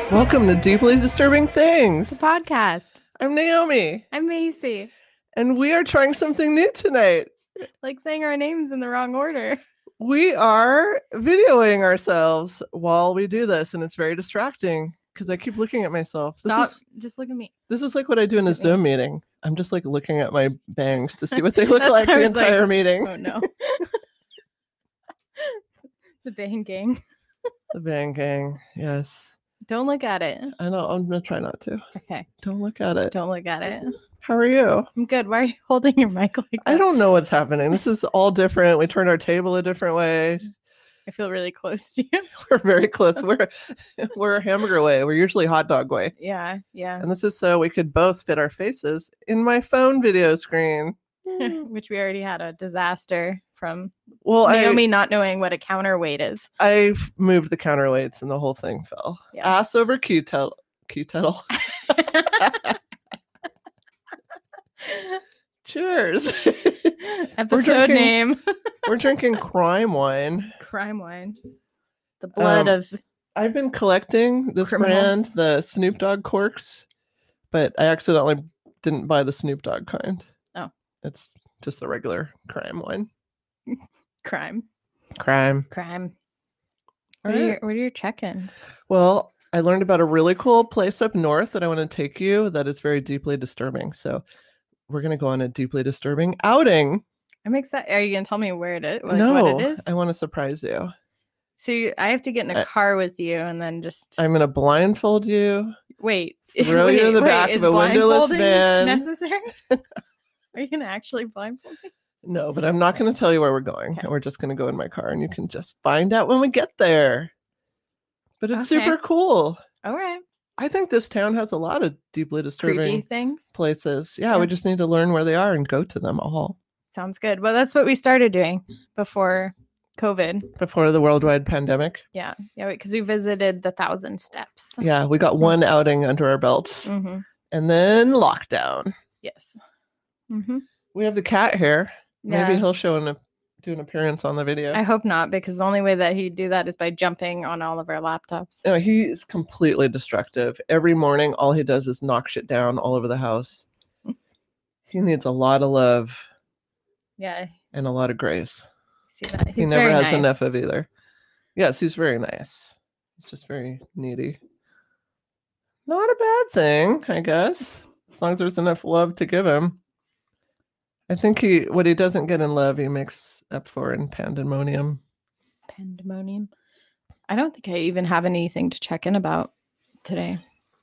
Welcome to Deeply Disturbing Things. The podcast. I'm Naomi, I'm Macy. and we are trying something new tonight. Like saying our names in the wrong order. We are videoing ourselves while we do this, and it's very distracting because I keep looking at myself. Stop. Just look at me. This is like what I do in a Look at Zoom meeting. I'm just like looking at my bangs to see what they look That's like what I the was like, entire meeting. Oh no. The bang gang. The bang gang, yes. Don't look at it. I know, I'm going to try not to. Okay. Don't look at it. Don't look at it. How are you? I'm good. Why are you holding your mic like that? I don't know what's happening. This is all different. We turned our table a different way. I feel really close to you. We're very close. We're hamburger way. We're usually hot dog way. Yeah. And this is so we could both fit our faces in my phone video screen. Which we already had a disaster from Well, Naomi not knowing what a counterweight is. I've moved the counterweights and the whole thing fell. Yes. Ass over key kettle. Cheers. Episode name. We're drinking crime wine. Crime wine. The blood of I've been collecting this criminals. brand, the Snoop Dogg corks, but I accidentally didn't buy the Snoop Dogg kind. Oh. It's just the regular crime wine. Crime. All What are your check-ins? Well, I learned about a really cool place up north that I want to take you that is very deeply disturbing. So we're going to go on a deeply disturbing outing. I'm excited. Are you going to tell me where it is? No, what it is? I want to surprise you. So I have to get in a car with you and then just I'm going to blindfold you. wait. Throw you in the back is of a windowless blindfolding van. necessary? Are you going to actually blindfold me? No, but I'm not going to tell you where we're going. Okay. We're just going to go in my car and you can just find out when we get there. But it's Okay. super cool. All right. I think this town has a lot of deeply disturbing Creepy things. places. Yeah, Yeah. we just need to learn where they are and go to them all. Sounds good. Well, that's what we started doing before COVID. Before the worldwide pandemic. Yeah. Yeah. Because we visited the 1,000 Steps. Yeah, we got one outing under our belts. Mm-hmm. And then lockdown. Yes. Mm-hmm. We have the cat here. Maybe Yeah. he'll do an appearance on the video. I hope not, because the only way that he'd do that is by jumping on all of our laptops. No, he is completely destructive. Every morning, all he does is knock shit down all over the house. He needs a lot of love Yeah. and a lot of grace. See that? He never has enough of either. Yes, he's very nice. He's just very needy. Not a bad thing, I guess. As long as there's enough love to give him. I think what he doesn't get in love, he makes up for in pandemonium. Pandemonium. I don't think I even have anything to check in about today.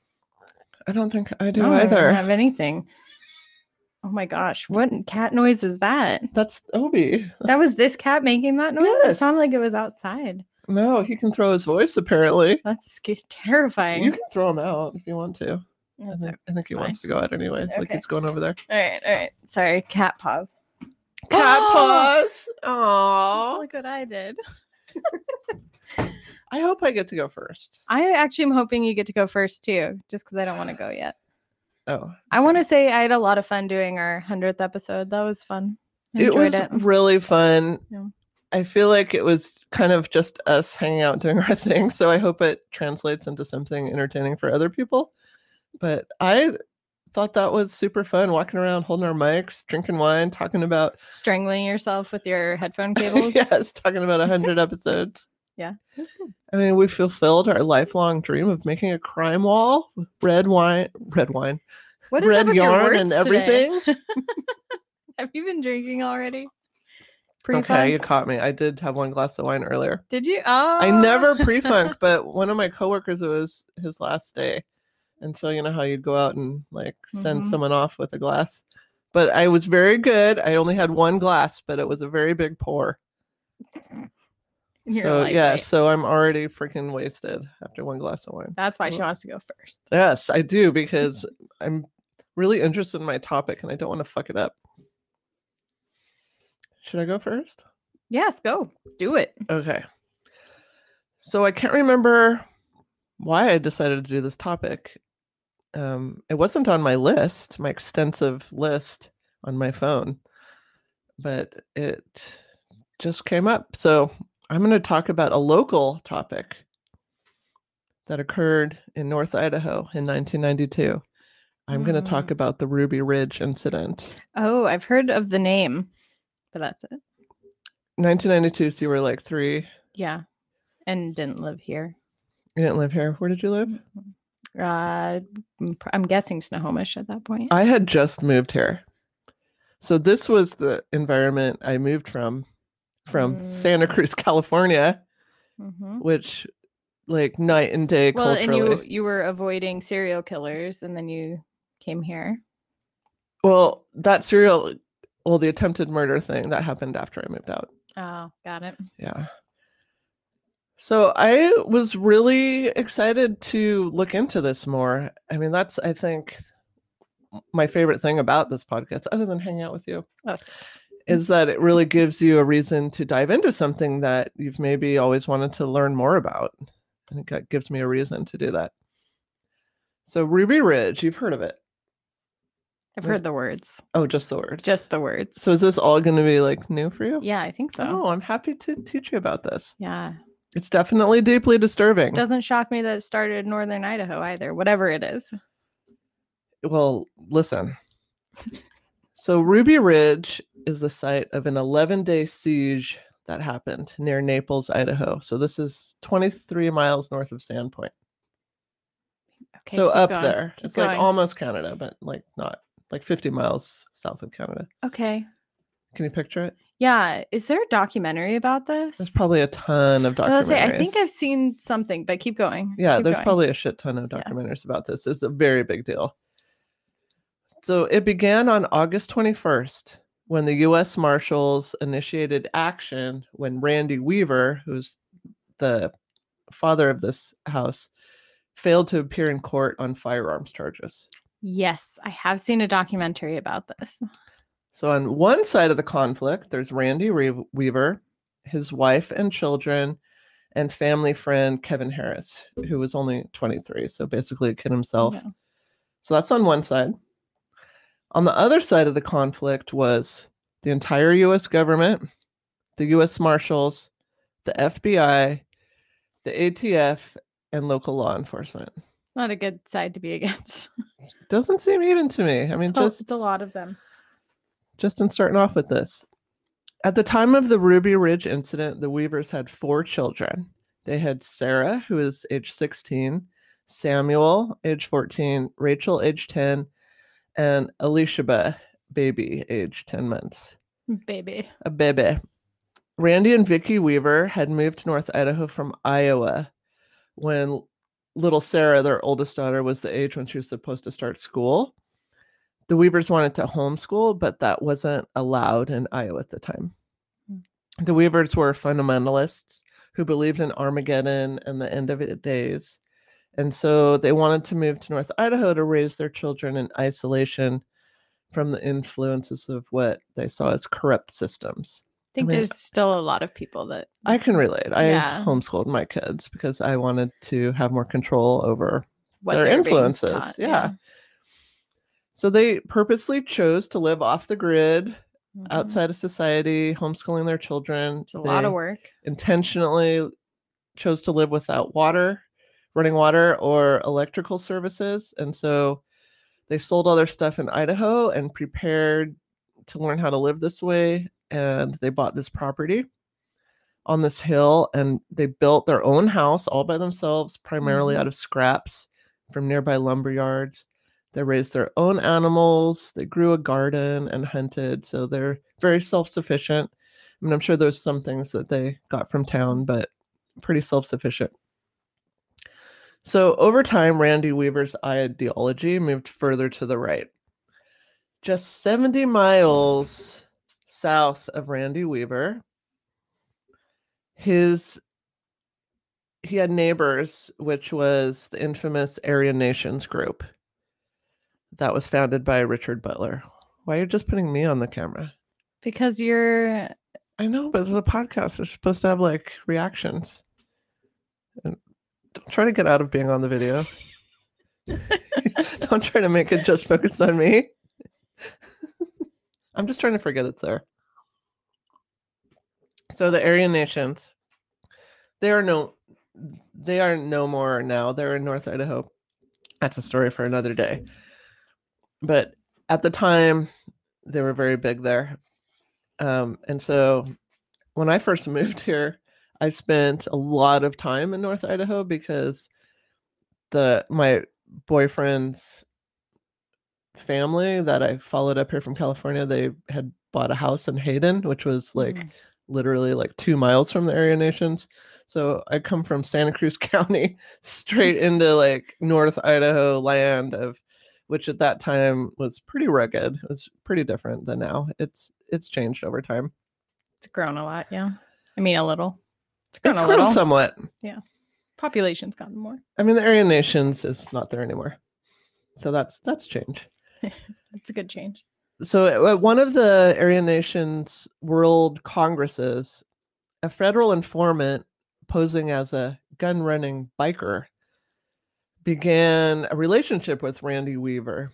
I don't think I do No, I either. don't have anything. Oh my gosh. What cat noise is that? That's Obi. That was this cat making that noise? It Yes. sounded like it was outside. No, he can throw his voice, apparently. That's terrifying. You can throw him out if you want to. I That's think he fine. wants to go out anyway. Like Okay. he's going over there. All right. Sorry, cat paws. Cat Oh! paws. Aww. Look what I did. I hope I get to go first. I actually am hoping you get to go first too, just because I don't want to go yet. Oh. I want to say I had a lot of fun doing our 100th episode. That was fun. I It enjoyed was really fun. Yeah. I feel like it was kind of just us hanging out doing our thing. So I hope it translates into something entertaining for other people. But I thought that was super fun, walking around, holding our mics, drinking wine, talking about Strangling yourself with your headphone cables. yes, talking about 100 episodes. Yeah. That's good. I mean, we fulfilled our lifelong dream of making a crime wall with red wine, What is up red with your yarn words and today? everything. Have you been drinking already? Okay, you caught me. I did have one glass of wine earlier. Did you? Oh, I never pre-funk, but one of my coworkers, it was his last day. And so you know how you go out and like send Mhm. someone off with a glass. But I was very good. I only had one glass, but it was a very big pour. You're So yeah, lightweight. so I'm already freaking wasted after one glass of wine. That's why she wants to go first. Yes, I do, because I'm really interested in my topic and I don't want to fuck it up. Should I go first? Yes, go. Do it. Okay. So I can't remember why I decided to do this topic. It wasn't on my list, my extensive list on my phone, but it just came up. So I'm going to talk about a local topic that occurred in North Idaho in 1992. I'm going to talk about the Ruby Ridge incident. Oh, I've heard of the name, but that's it. 1992, so you were like 3. Yeah. And didn't live here. You didn't live here. Where did you live? I'm guessing Snohomish at that point. I had just moved here. So this was the environment I moved from Santa Cruz, California, which like night and day culturally. Well, and you were avoiding serial killers, and then you came here. Well, the attempted murder thing that happened after I moved out. Oh, got it. Yeah. So I was really excited to look into this more. I mean, that's, I think, my favorite thing about this podcast, other than hanging out with you, is that it really gives you a reason to dive into something that you've maybe always wanted to learn more about. I think that gives me a reason to do that. So Ruby Ridge, you've heard of it. I've heard the words. Oh, just the words. Just the words. So is this all going to be like new for you? Yeah, I think so. Oh, I'm happy to teach you about this. Yeah. It's definitely deeply disturbing. It doesn't shock me that it started in northern Idaho either, whatever it is. Well, listen. So Ruby Ridge is the site of an 11-day siege that happened near Naples, Idaho. So this is 23 miles north of Sandpoint. Okay, so up going. there. Keep it's going. like almost Canada, but like not. Like 50 miles south of Canada. Okay. Can you picture it? Yeah. Is there a documentary about this? There's probably a ton of documentaries. I think I've seen something, but keep going. Yeah, there's probably a shit ton of documentaries about this. It's a very big deal. So it began on August 21st when the U.S. Marshals initiated action when Randy Weaver, who's the father of this house, failed to appear in court on firearms charges. Yes, I have seen a documentary about this. So on one side of the conflict, there's Randy Weaver, his wife and children, and family friend Kevin Harris, who was only 23, so basically a kid himself. Yeah. So that's on one side. On the other side of the conflict was the entire U.S. government, the U.S. Marshals, the FBI, the ATF, and local law enforcement. It's not a good side to be against. Doesn't seem even to me. I mean, it's a lot of them. Just in starting off with this. At the time of the Ruby Ridge incident, the Weavers had 4 children. They had Sarah, who was age 16, Samuel, age 14, Rachel, age 10, and Elishaba, baby, age 10 months. A baby. Randy and Vicki Weaver had moved to North Idaho from Iowa when little Sarah, their oldest daughter, was the age when she was supposed to start school. The Weavers wanted to homeschool, but that wasn't allowed in Iowa at the time. The Weavers were fundamentalists who believed in Armageddon and the end of the days. And so they wanted to move to North Idaho to raise their children in isolation from the influences of what they saw as corrupt systems. I mean, there's still a lot of people that... I can relate. I homeschooled my kids because I wanted to have more control over their influences. Yeah. So they purposely chose to live off the grid, outside of society, homeschooling their children. It's a lot of work. Intentionally chose to live without running water or electrical services. And so they sold all their stuff in Idaho and prepared to learn how to live this way. And they bought this property on this hill and they built their own house all by themselves, primarily out of scraps from nearby lumber yards. They raised their own animals. They grew a garden and hunted. So they're very self-sufficient. I mean, I'm sure there's some things that they got from town, but pretty self-sufficient. So over time, Randy Weaver's ideology moved further to the right. Just 70 miles south of Randy Weaver, he had Neighbors, which was the infamous Aryan Nations group that was founded by Richard Butler. Why are you just putting me on the camera? Because you're... I know, but it's a podcast. They're supposed to have like reactions. And don't try to get out of being on the video. Don't try to make it just focused on me. I'm just trying to forget it's there. So the Aryan Nations, they are They are no more now. They're in North Idaho. That's a story for another day. But at the time, they were very big there. And so when I first moved here, I spent a lot of time in North Idaho because my boyfriend's family that I followed up here from California, they had bought a house in Hayden, which was like literally like 2 miles from the Area Nations. So I come from Santa Cruz County straight into like North Idaho land of which at that time was pretty rugged. It was pretty different than now. It's changed over time. It's grown a lot, yeah. I mean, a little. It's grown somewhat. Yeah. Population's gotten more. I mean, the Area Nations is not there anymore. So that's change. It's a good change. So at one of the Area Nations World Congresses, a federal informant posing as a gun-running biker began a relationship with Randy Weaver.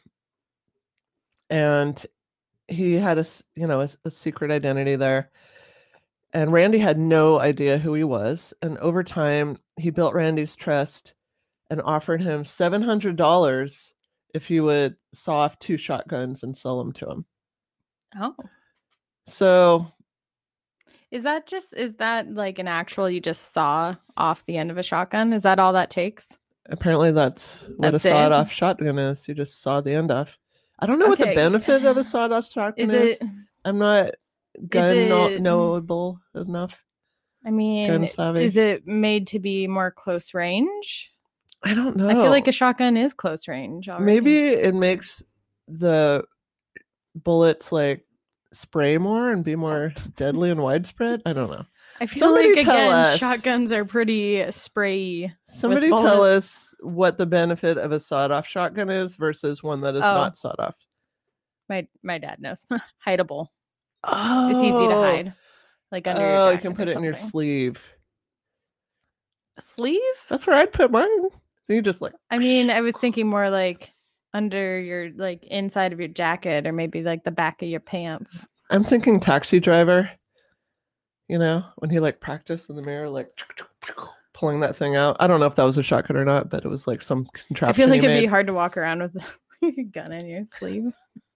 And he had a secret identity there. And Randy had no idea who he was. And over time, he built Randy's trust and offered him $700 if he would saw off 2 shotguns and sell them to him. Oh. So is that like an actual, you just saw off the end of a shotgun? Is that all that takes? Apparently that's what a sawed-off shotgun is. You just saw the end off. I don't know what the benefit of a sawed-off shotgun is. I'm not knowable enough. I mean, is it made to be more close range? I don't know. I feel like a shotgun is close range already. Maybe it makes the bullets like spray more and be more deadly and widespread. I don't know. I feel like again, shotguns are pretty sprayy. Somebody tell us what the benefit of a sawed-off shotgun is versus one that is not sawed off. My dad knows. Hideable. Oh, it's easy to hide, like under your jacket. You can put it in your sleeve. A sleeve? That's where I'd put mine. You just like. I mean, I was thinking more like under your like inside of your jacket, or maybe like the back of your pants. I'm thinking Taxi Driver. You know, when he like practiced in the mirror, like pulling that thing out. I don't know if that was a shotgun or not, but it was like some contraption. I feel like it'd be hard to walk around with a gun in your sleeve.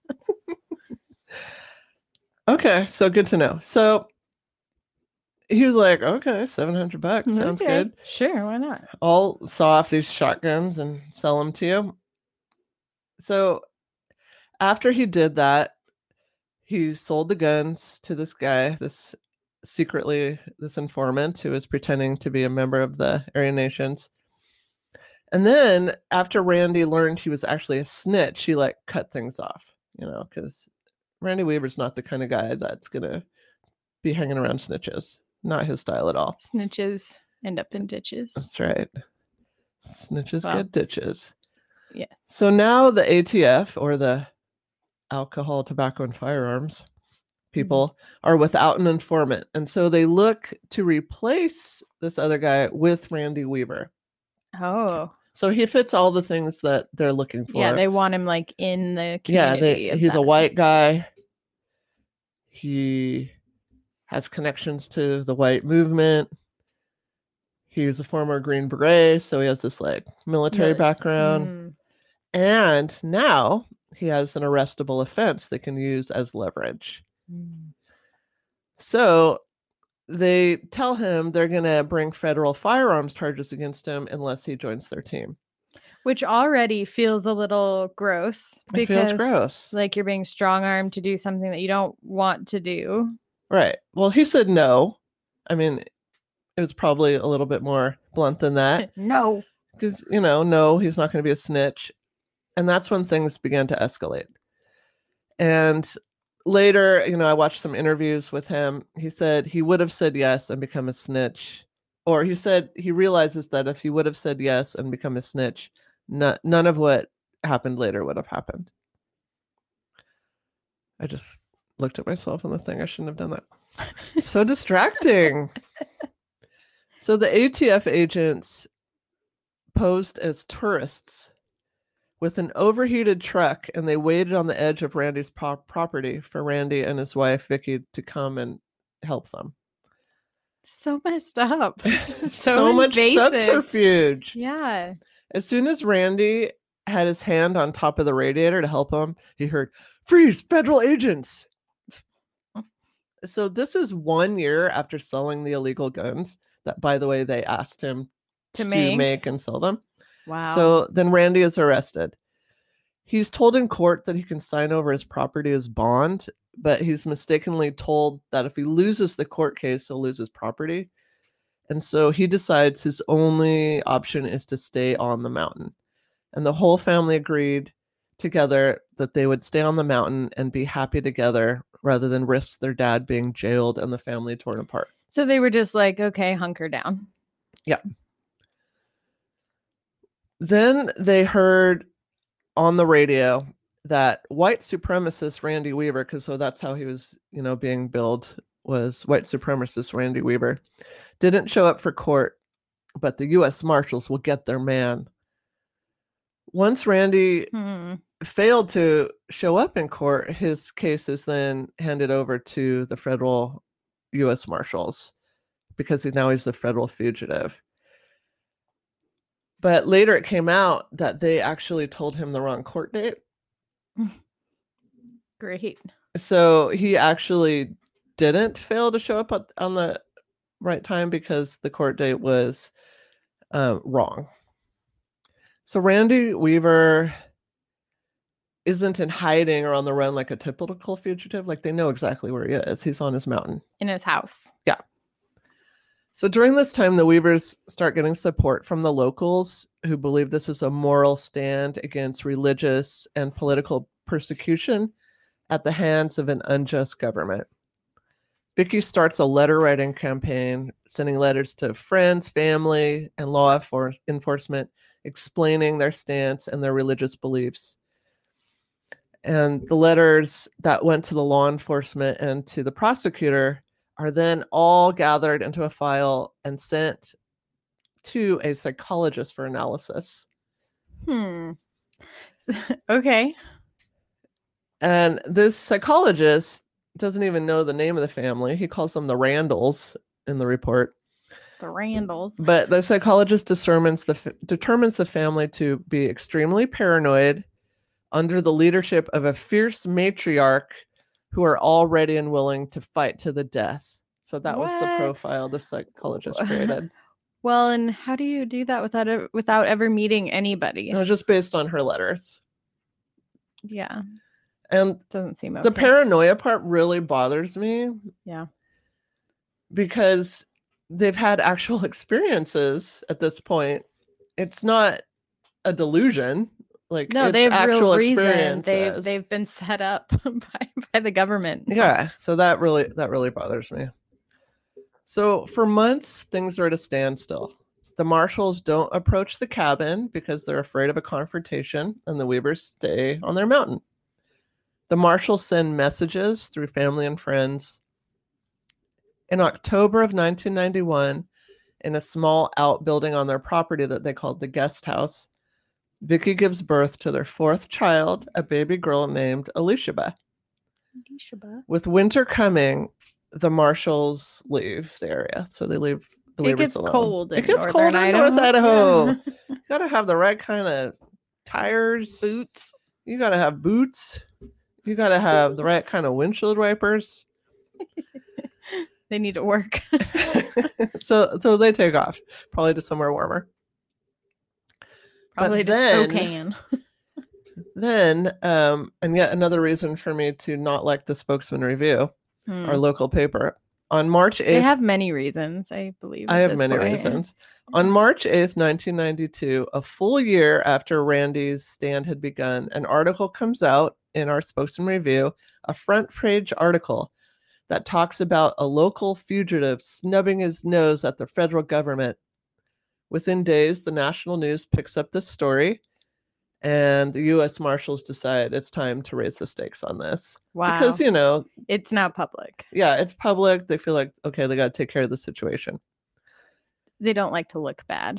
Okay, so good to know. So he was like, okay, $700 sounds good. Sure, why not? I'll saw off these shotguns and sell them to you. So after he did that, he sold the guns to this guy, this informant who was pretending to be a member of the Area Nations. And then after Randy learned he was actually a snitch, he like cut things off, because Randy Weaver's not the kind of guy that's going to be hanging around snitches. Not his style at all. Snitches end up in ditches. That's right. Snitches get ditches. Yes. So now the ATF, or the Alcohol, Tobacco, and Firearms people, are without an informant. And so they look to replace this other guy with Randy Weaver. Oh. So he fits all the things that they're looking for. Yeah, they want him like in the community. Yeah, he's a white guy. He has connections to the white movement. He was a former Green Beret, so he has this like military background. And now he has an arrestable offense they can use as leverage. So they tell him they're going to bring federal firearms charges against him unless he joins their team. Which already feels a little gross. It feels gross. Like you're being strong-armed to do something that you don't want to do. Right. Well, he said no. I mean, it was probably a little bit more blunt than that. No. Because, no, he's not going to be a snitch. And that's when things began to escalate. And later, I watched some interviews with him. He said he would have said yes and become a snitch. Or he said he realizes that if he would have said yes and become a snitch, none of what happened later would have happened. I just looked at myself on the thing. I shouldn't have done that. So distracting. So the ATF agents posed as tourists with an overheated truck, and they waited on the edge of Randy's property for Randy and his wife, Vicky, to come and help them. So messed up. So much invasive. subterfuge. Yeah. As soon as Randy had his hand on top of the radiator to help him, he heard, "Freeze, federal agents." So this is 1 year after selling the illegal guns that, by the way, they asked him To to make. make and sell them. Wow. So then Randy is arrested. He's told in court that he can sign over his property as bond, but he's mistakenly told that if he loses the court case, he'll lose his property. And so he decides his only option is to stay on the mountain. And the whole family agreed together that they would stay on the mountain and be happy together rather than risk their dad being jailed and the family torn apart. So they were just like, okay, hunker down. Yeah. Then they heard on the radio that white supremacist Randy Weaver, because so that's how he was, being billed, was white supremacist Randy Weaver, didn't show up for court, but the U.S. Marshals will get their man. Once Randy failed to show up in court, his case is then handed over to the federal U.S. Marshals because he's a federal fugitive. But later it came out that they actually told him the wrong court date. Great. So he actually didn't fail to show up on the right time because the court date was wrong. So Randy Weaver isn't in hiding or on the run like a typical fugitive. Like, they know exactly where he is. He's on his mountain. In his house. Yeah. So during this time, the Weavers start getting support from the locals who believe this is a moral stand against religious and political persecution at the hands of an unjust government. Vicky starts a letter writing campaign, sending letters to friends, family, and law enforcement, explaining their stance and their religious beliefs. And the letters that went to the law enforcement and to the prosecutor are then all gathered into a file and sent to a psychologist for analysis. Okay. And this psychologist doesn't even know the name of the family. He calls them the Randalls in the report. The Randalls. But the psychologist determines the family to be extremely paranoid under the leadership of a fierce matriarch who are all ready and willing to fight to the death. So that was the profile the psychologist created. Well, and how do you do that without ever meeting anybody? It was just based on her letters. Yeah. And doesn't seem okay. The paranoia part really bothers me. Yeah. Because they've had actual experiences at this point. It's not a delusion. Like, no, it's they have actual real reason. experiences. They've been set up by the government. Yeah, so that really bothers me. So for months, things are at a standstill. The Marshals don't approach the cabin because they're afraid of a confrontation, and the Weavers stay on their mountain. The Marshals send messages through family and friends. In October of 1991, in a small outbuilding on their property that they called the guest house, Vicky gives birth to their fourth child, a baby girl named Elishaba. With winter coming, the Marshals leave the area. So they leave the Weavers alone. It gets cold in North Idaho. You got to have the right kind of tires. Boots. You got to have boots. You got to have the right kind of windshield wipers. They need to work. So they take off, probably to somewhere warmer. Probably to Spokane. Then, and yet another reason for me to not like the Spokesman Review, our local paper, on March 8th. They have many reasons, I believe. I have many reasons. On March 8th, 1992, a full year after Randy's stand had begun, an article comes out in our Spokesman Review, a front page article that talks about a local fugitive snubbing his nose at the federal government. Within days, the national news picks up this story, and the U.S. Marshals decide it's time to raise the stakes on this. Wow. Because, it's now public. Yeah, it's public. They feel like, okay, they got to take care of the situation. They don't like to look bad.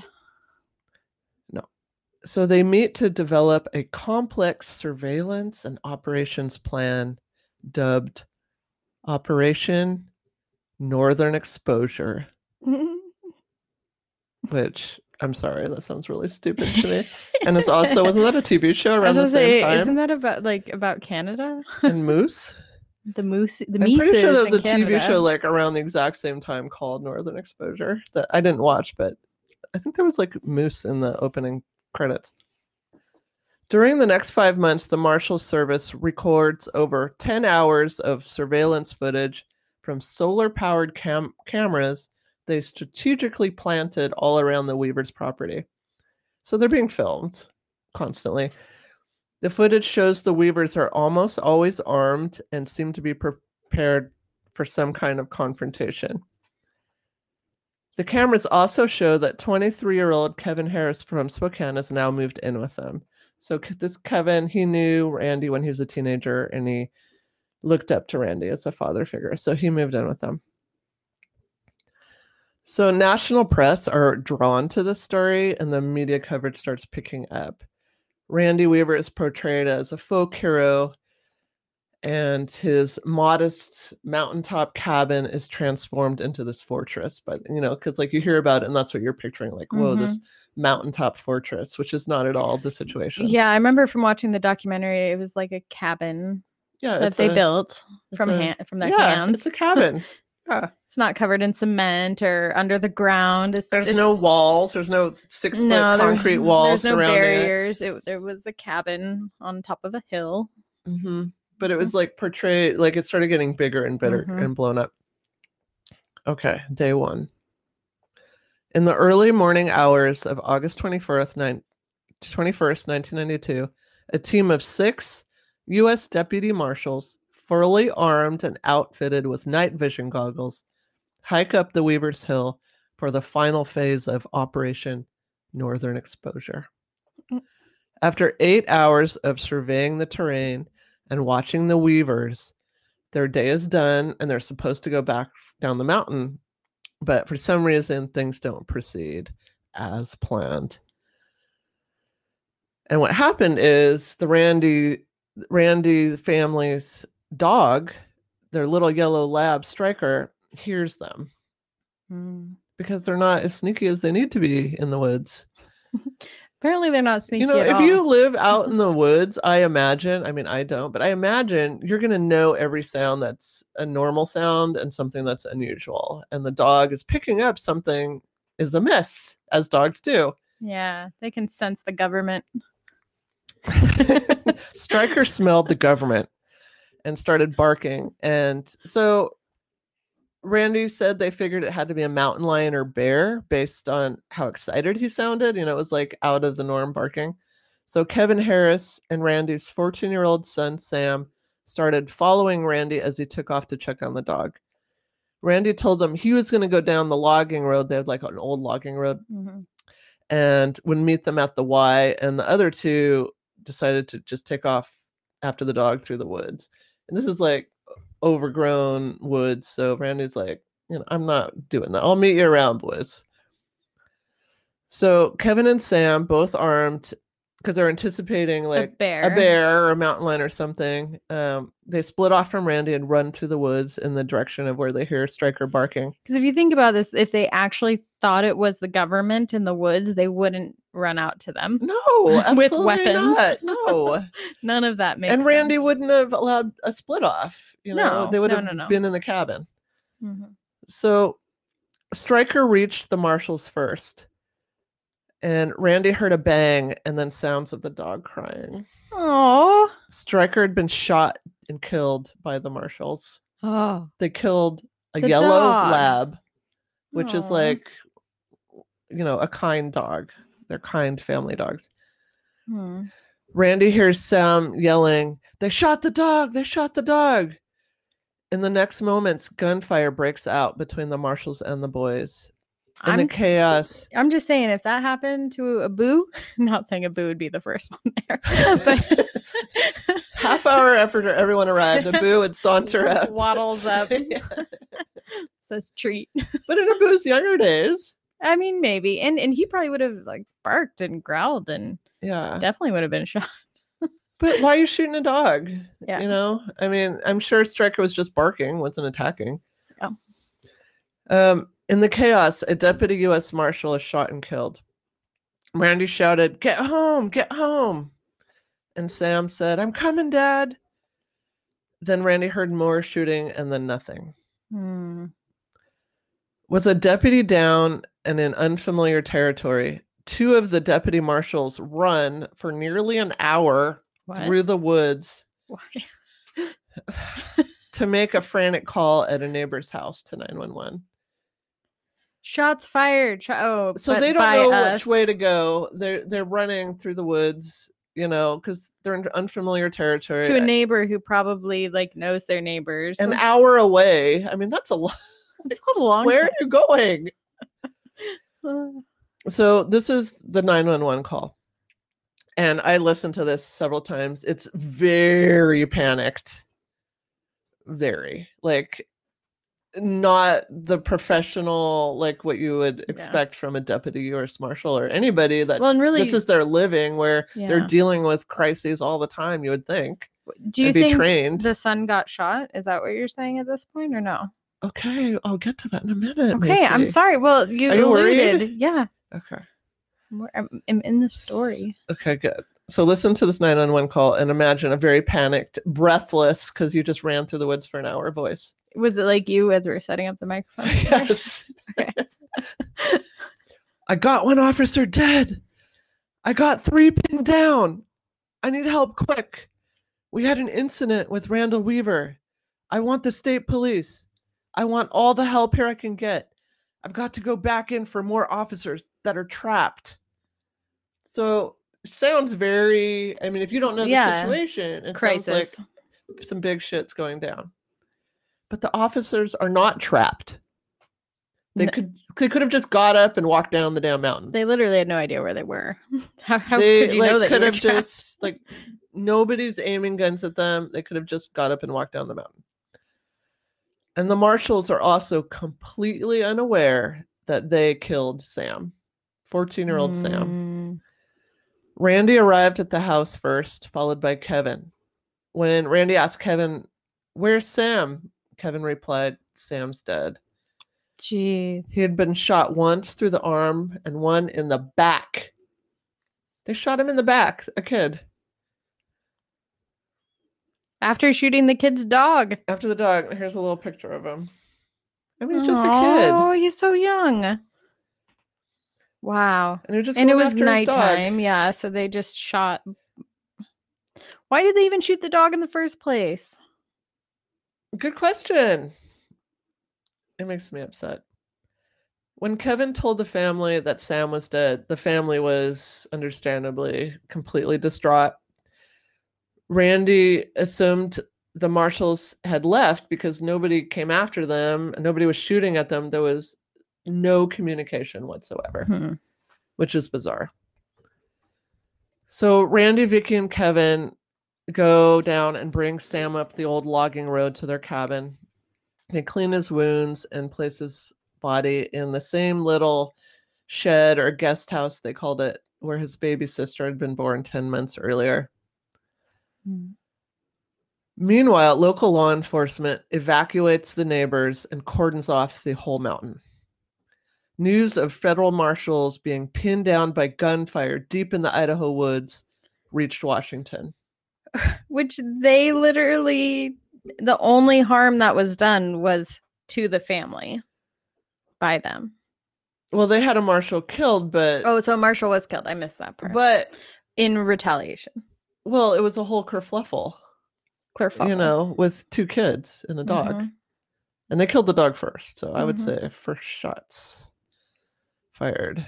No. So they meet to develop a complex surveillance and operations plan dubbed Operation Northern Exposure. which I'm sorry, that sounds really stupid to me. And it's also, wasn't that a TV show I was around the gonna same say, time? isn't that about Canada? And Moose? The moose, the I'm pretty sure Mises there was in a TV show Canada. like around the exact same time called Northern Exposure that I didn't watch, but I think there was like moose in the opening credits. During the next 5 months, the Marshals Service records over 10 hours of surveillance footage from solar-powered cameras they strategically planted all around the Weavers' property. So they're being filmed constantly. The footage shows the Weavers are almost always armed and seem to be prepared for some kind of confrontation. The cameras also show that 23-year-old Kevin Harris from Spokane has now moved in with them. So this Kevin, he knew Randy when he was a teenager, and he looked up to Randy as a father figure. So he moved in with them. So national press are drawn to this story, and the media coverage starts picking up. Randy Weaver is portrayed as a folk hero, and his modest mountaintop cabin is transformed into this fortress. But, because like you hear about it, and that's what you're picturing, like, whoa, this mountaintop fortress, which is not at all the situation. Yeah, I remember from watching the documentary, it was like a cabin that they built from their hands. It's a cabin. Yeah. It's not covered in cement or under the ground. There's no walls. There's no 6-foot concrete walls. There's no barriers. There was a cabin on top of a hill. Mm-hmm. But it was like portrayed, like it started getting bigger and better and blown up. Okay, day one. In the early morning hours of August 21st, 1992, a team of 6 U.S. deputy marshals, fully armed and outfitted with night vision goggles, hike up the Weavers' Hill for the final phase of Operation Northern Exposure. After 8 hours of surveying the terrain and watching the Weavers, their day is done and they're supposed to go back down the mountain. But for some reason, things don't proceed as planned. And what happened is the Randy family's dog, their little yellow lab Striker, hears them because they're not as sneaky as they need to be in the woods. Apparently they're not sneaky at if all. you live out in the woods, I mean, I don't, but I imagine you're going to know every sound that's a normal sound and something that's unusual. And the dog is picking up something is amiss, as dogs do. Yeah, they can sense the government. Striker smelled the government and started barking. And so Randy said they figured it had to be a mountain lion or bear based on how excited he sounded. It was like out of the norm barking. So Kevin Harris and Randy's 14-year-old son, Sam, started following Randy as he took off to check on the dog. Randy told them he was going to go down the logging road. They had like an old logging road and would meet them at the Y. And the other two decided to just take off after the dog through the woods. And this is like overgrown woods. So Randy's like, I'm not doing that. I'll meet you around woods. So Kevin and Sam, both armed, because they're anticipating like a bear or a mountain lion or something. They split off from Randy and run through the woods in the direction of where they hear Striker barking. Because if you think about this, if they actually thought it was the government in the woods, they wouldn't run out to them. No, with weapons. Not. No, none of that makes sense. And Randy wouldn't have allowed a split off. No, they would have been in the cabin. So Striker reached the marshals first. And Randy heard a bang and then sounds of the dog crying. Oh. Striker had been shot and killed by the marshals. Oh. They killed a yellow lab, which is like, a kind dog. They're kind family dogs. Randy hears Sam yelling, "They shot the dog! They shot the dog!" In the next moments, gunfire breaks out between the marshals and the boys. And the chaos. I'm just saying, if that happened to Abu, I'm not saying Abu would be the first one there, but half hour after everyone arrived, Abu would saunter up, waddles up, says treat. But in Abu's younger days, I mean, maybe, and he probably would have like barked and growled, and definitely would have been shot. But why are you shooting a dog? Yeah, I mean, I'm sure Striker was just barking, wasn't attacking. Yeah. In the chaos, a deputy U.S. Marshal is shot and killed. Randy shouted, "Get home, get home." And Sam said, "I'm coming, Dad." Then Randy heard more shooting and then nothing. With a deputy down and in unfamiliar territory, 2 of the deputy marshals run for nearly an hour through the woods to make a frantic call at a neighbor's house to 911. Shots fired. So they don't know which way to go. They're running through the woods, because they're in unfamiliar territory. To a neighbor who probably knows their neighbors. An hour away. I mean, that's a lot. It's a long Where time. are you going? So this is the 911 call. And I listened to this several times. It's very panicked. Very. Not the professional, what you would expect from a deputy U.S. Marshal or anybody that really, this is their living, where they're dealing with crises all the time, you would think. Do you think trained. The son got shot? Is that what you're saying at this point or no? Okay, I'll get to that in a minute. Okay, Macy. I'm sorry. Well, you alluded. Worried? Yeah. Okay. I'm in the story. Okay, good. So listen to this 911 call and imagine a very panicked, breathless, because you just ran through the woods for an hour voice. Was it like you as we were setting up the microphone? Yes. Okay. I got 1 officer dead. I got 3 pinned down. I need help quick. We had an incident with Randall Weaver. I want the state police. I want all the help here I can get. I've got to go back in for more officers that are trapped. So it sounds very, if you don't know the situation, it sounds like some big shit's going down. But the officers are not trapped. They could have just got up and walked down the damn mountain. They literally had no idea where they were. How could you know that could you were have trapped? Just nobody's aiming guns at them. They could have just got up and walked down the mountain. And the marshals are also completely unaware that they killed Sam, 14-year-old Sam. Randy arrived at the house first, followed by Kevin. When Randy asked Kevin, "Where's Sam?" Kevin replied, "Sam's dead." Jeez. He had been shot once through the arm and one in the back. They shot him in the back, a kid. After shooting the kid's dog. After the dog. Here's a little picture of him. He's just a kid. Oh, he's so young. Wow. And it was nighttime. Yeah, so they just shot. Why did they even shoot the dog in the first place? Good question. It makes me upset. When Kevin told the family that Sam was dead, the family was understandably completely distraught. Randy assumed the marshals had left because nobody came after them and nobody was shooting at them. There was no communication whatsoever, which is bizarre. So Randy, Vicky, and Kevin go down and bring Sam up the old logging road to their cabin. They clean his wounds and place his body in the same little shed or guest house, they called it, where his baby sister had been born 10 months earlier. Meanwhile, local law enforcement evacuates the neighbors and cordons off the whole mountain. News of federal marshals being pinned down by gunfire deep in the Idaho woods reached Washington. Which they literally, the only harm that was done was to the family by them. Well, they had a marshal killed, but... Oh, so a marshal was killed. I missed that part. But... in retaliation. Well, it was a whole kerfluffle. With 2 kids and a dog. And they killed the dog first. So I would say first shots fired.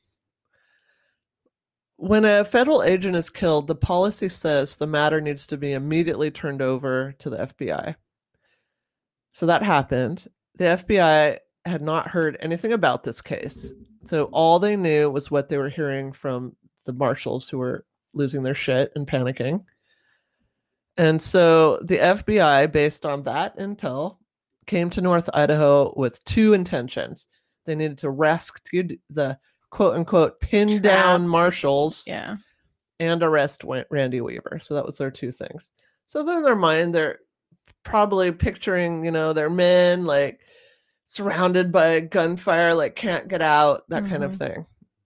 When a federal agent is killed, the policy says the matter needs to be immediately turned over to the FBI. So that happened. The FBI had not heard anything about this case. So all they knew was what they were hearing from the marshals who were losing their shit and panicking. And so the FBI, based on that intel, came to North Idaho with 2 intentions. They needed to rescue the quote-unquote pinned down marshals and arrest Randy Weaver. So that was their 2 things. So in their mind, they're probably picturing, their men surrounded by gunfire, like can't get out, that kind of thing.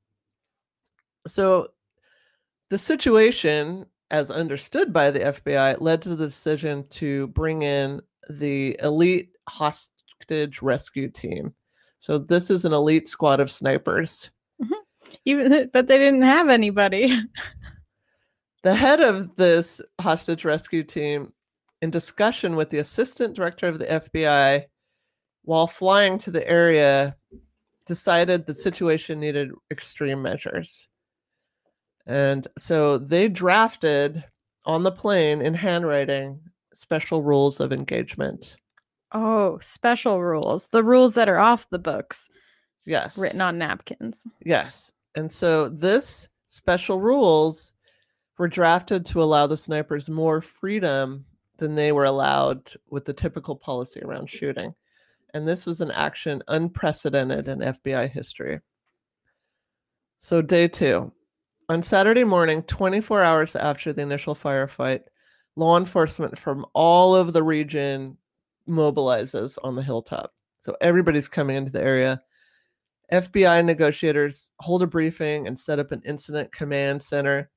So the situation, as understood by the FBI, led to the decision to bring in the elite hostage rescue team. So this is an elite squad of snipers. But they didn't have anybody. The head of this hostage rescue team, in discussion with the assistant director of the FBI while flying to the area, decided the situation needed extreme measures. And so they drafted on the plane in handwriting special rules of engagement. Oh, special rules. The rules that are off the books. Yes. Written on napkins. Yes. And so this special rules were drafted to allow the snipers more freedom than they were allowed with the typical policy around shooting. And this was an action unprecedented in FBI history. So day 2. On Saturday morning, 24 hours after the initial firefight, law enforcement from all of the region mobilizes on the hilltop. So everybody's coming into the area. FBI negotiators hold a briefing and set up an incident command center.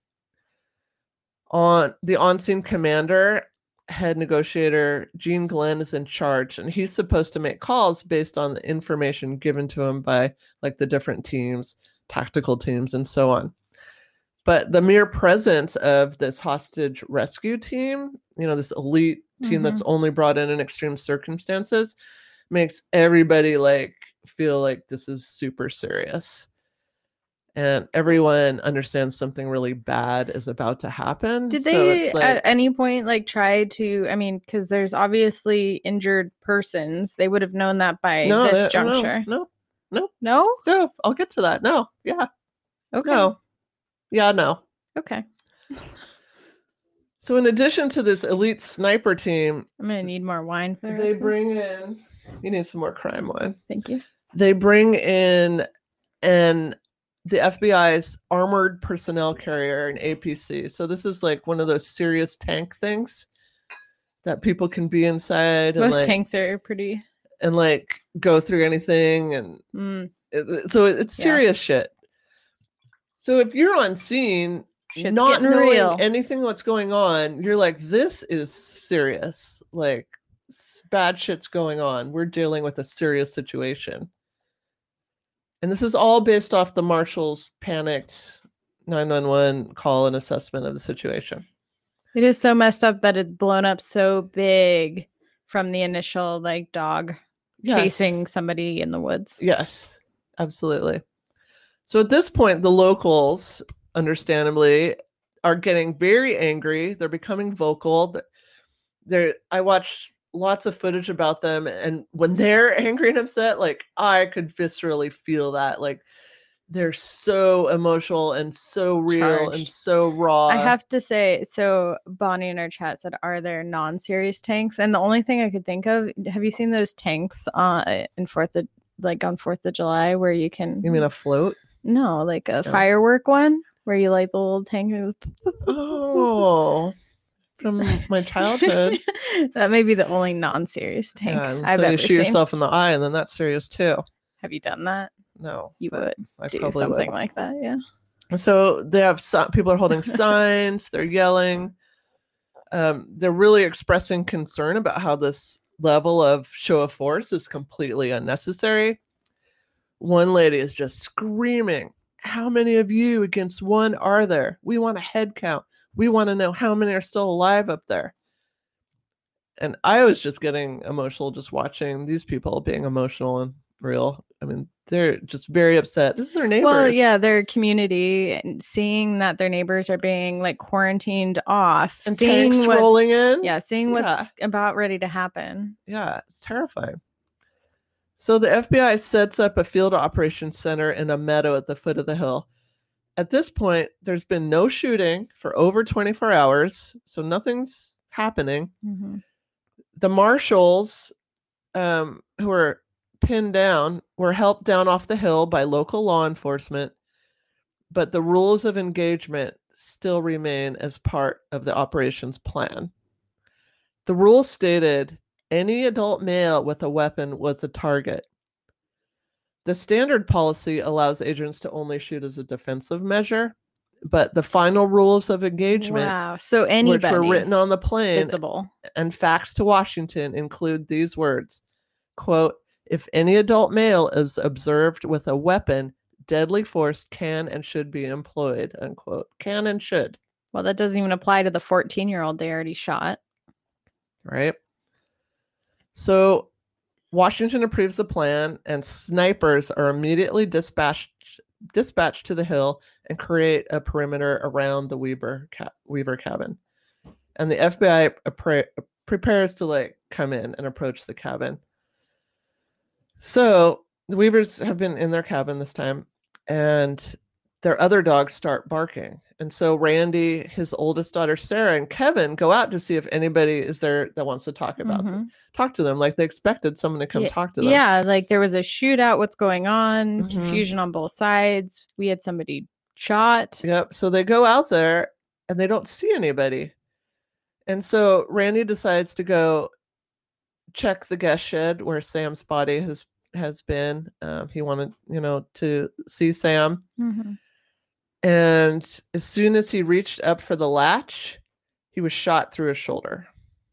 The on-scene commander, head negotiator Gene Glenn, is in charge, and he's supposed to make calls based on the information given to him by like the different teams, tactical teams, and so on. But the mere presence of this hostage rescue team, this elite team that's only brought in extreme circumstances, makes everybody like feel like this is super serious. And everyone understands something really bad is about to happen. Did they at any point like try to, because there's obviously injured persons. They would have known that by this juncture. No. No? No, I'll get to that. No. Yeah. Okay. No. Yeah, no. Okay. So in addition to this elite sniper team, I'm going to need more wine for they bring in, you need some more crime wine. Thank you. They bring in the FBI's armored personnel carrier, an APC. So this is like one of those serious tank things that people can be inside. Most tanks are pretty. And like go through anything. And so it's serious shit. So if you're on scene, shit's not knowing real. anything what's going on, you're like, this is serious. Like bad shit's going on. We're dealing with a serious situation. And this is all based off the marshal's panicked 911 call and assessment of the situation. It is so messed up that it's blown up so big from the initial like dog chasing somebody in the woods. Yes, absolutely. So at this point, the locals, understandably, are getting very angry. They're becoming vocal. I watched lots of footage about them, and when they're angry and upset, like I could viscerally feel that. Like they're so emotional and so real Charged. And so raw. I have to say, so Bonnie in our chat said, are there non-serious tanks? And the only thing I could think of, have you seen those tanks on 4th of July where you can... You mean a float? No, like a firework one where you light the little tank. Oh, from my childhood. That may be the only non-serious tank I've ever seen. You shoot yourself in the eye, and then that's serious too. Have you done that? No, you would do probably something would. like that. Yeah. So they have people are holding signs. They're yelling. They're really expressing concern about how this level of show of force is completely unnecessary. One lady is just screaming, "How many of you against one are there? We want a head count. We want to know how many are still alive up there." And I was just getting emotional just watching these people being emotional and real. I mean, they're just very upset. This is their neighbors. Well, yeah, their community, and seeing that their neighbors are being like quarantined off, and tanks rolling in. Yeah, seeing what's about ready to happen. Yeah, it's terrifying. So the FBI sets up a field operations center in a meadow at the foot of the hill. At this point, there's been no shooting for over 24 hours, so nothing's happening. Mm-hmm. The marshals, who are pinned down, were helped down off the hill by local law enforcement, but the rules of engagement still remain as part of the operations plan. The rules stated any adult male with a weapon was a target. The standard policy allows agents to only shoot as a defensive measure, but the final rules of engagement, Wow. So which were anybody written on the plane visible. and faxed to Washington, include these words, quote, if any adult male is observed with a weapon, deadly force can and should be employed, unquote. Can and should. Well, that doesn't even apply to the 14-year-old they already shot. Right? So Washington approves the plan, and snipers are immediately dispatched to the hill and create a perimeter around the Weaver cabin. And the FBI prepares to like come in and approach the cabin. So the Weavers have been in their cabin this time, and their other dogs start barking. And so Randy, his oldest daughter Sarah, and Kevin go out to see if anybody is there that wants to talk about them, talk to them, like they expected someone to come talk to them. Yeah, like there was a shootout. What's going on? Confusion on both sides. We had somebody shot. Yep. So they go out there and they don't see anybody. And so Randy decides to go check the guest shed where Sam's body has been. He wanted, to see Sam. And as soon as he reached up for the latch, he was shot through his shoulder.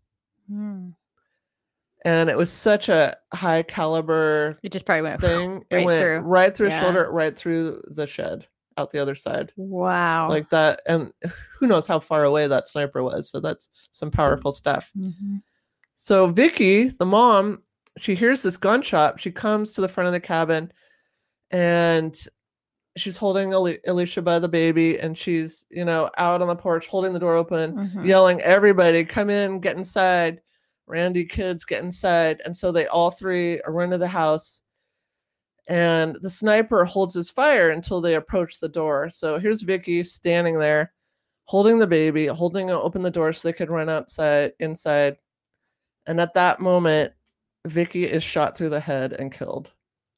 And it was such a high caliber It just probably went thing. Right it went through. right through his shoulder, right through the shed, out the other side. Wow. Like that. And who knows how far away that sniper was. So that's some powerful stuff. So Vicky, the mom, she hears this gunshot. She comes to the front of the cabin and she's holding Alicia by the baby, and she's, out on the porch holding the door open, yelling, everybody come in, get inside. Randy, kids, get inside. And so they all three run to the house, and the sniper holds his fire until they approach the door. So here's Vicky standing there holding the baby, holding open the door so they could run inside. And at that moment, Vicky is shot through the head and killed.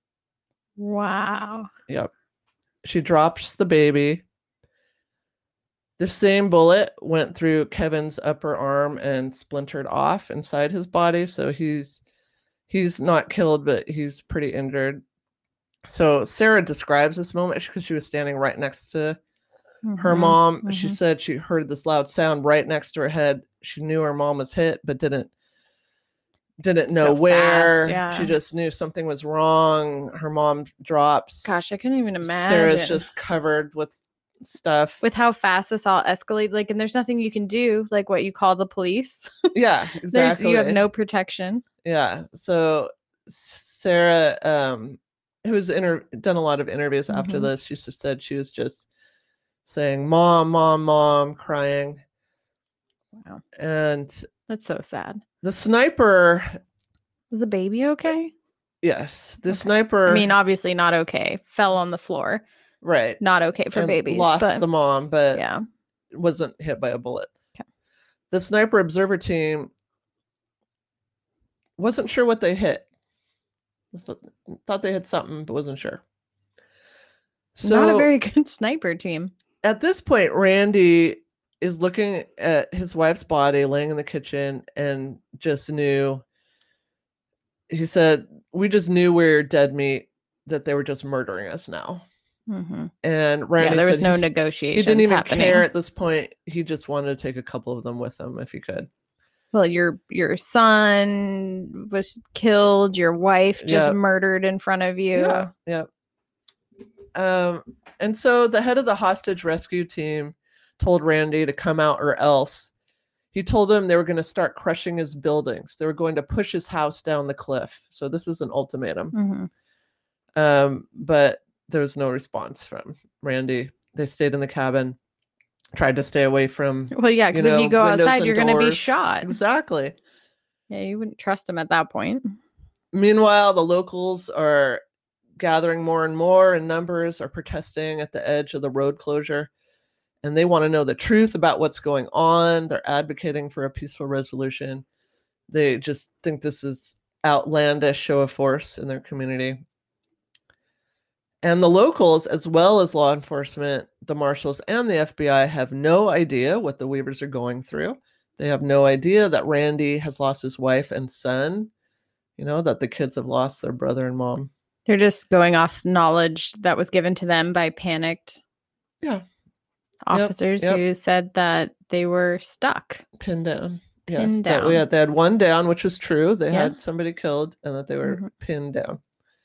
Wow. Yep. She drops the baby. The same bullet went through Kevin's upper arm and splintered off inside his body. So he's not killed, but he's pretty injured. So Sarah describes this moment because she was standing right next to her mom. She said she heard this loud sound right next to her head. She knew her mom was hit, but didn't know So where. fast, yeah. She just knew something was wrong. Her mom drops. Gosh, I couldn't even imagine. Sarah's just covered with stuff. With how fast this all escalated, like, and there's nothing you can do, like what you call the police. Yeah, exactly. You have no protection. Yeah. So Sarah, who's done a lot of interviews after this, she just said she was just saying, "Mom, mom, mom," crying. Wow. And that's so sad. The sniper. Was the baby okay? Yes. The sniper. I mean, obviously not okay. Fell on the floor. Right. Not okay for babies. Lost the mom, but yeah, wasn't hit by a bullet. Okay. The sniper observer team wasn't sure what they hit. Thought they hit something, but wasn't sure. So not a very good sniper team. At this point, Randy is looking at his wife's body laying in the kitchen and just knew. He said, "We just knew we were dead meat, that they were just murdering us now." And Randy there was said no negotiation. He didn't even care at this point. He just wanted to take a couple of them with him if he could. Well, your son was killed. Your wife just murdered in front of you. Yeah. And so the head of the hostage rescue team told Randy to come out or else. He told them they were going to start crushing his buildings. They were going to push his house down the cliff. So this is an ultimatum. But there was no response from Randy. They stayed in the cabin, tried to stay away from. Well, yeah, because if you go outside, you're going to be shot. Exactly. Yeah, you wouldn't trust him at that point. Meanwhile, the locals are gathering more and more in numbers, are protesting at the edge of the road closure. And they want to know the truth about what's going on. They're advocating for a peaceful resolution. They just think this is outlandish show of force in their community. And the locals, as well as law enforcement, the marshals, and the FBI have no idea what the Weavers are going through. They have no idea that Randy has lost his wife and son, that the kids have lost their brother and mom. They're just going off knowledge that was given to them by panicked Yeah. officers Yep. who said that they were stuck. Pinned down. Yes, Pinned that down. they had one down, which was true. They Yeah. had somebody killed and that they were Mhm. pinned down.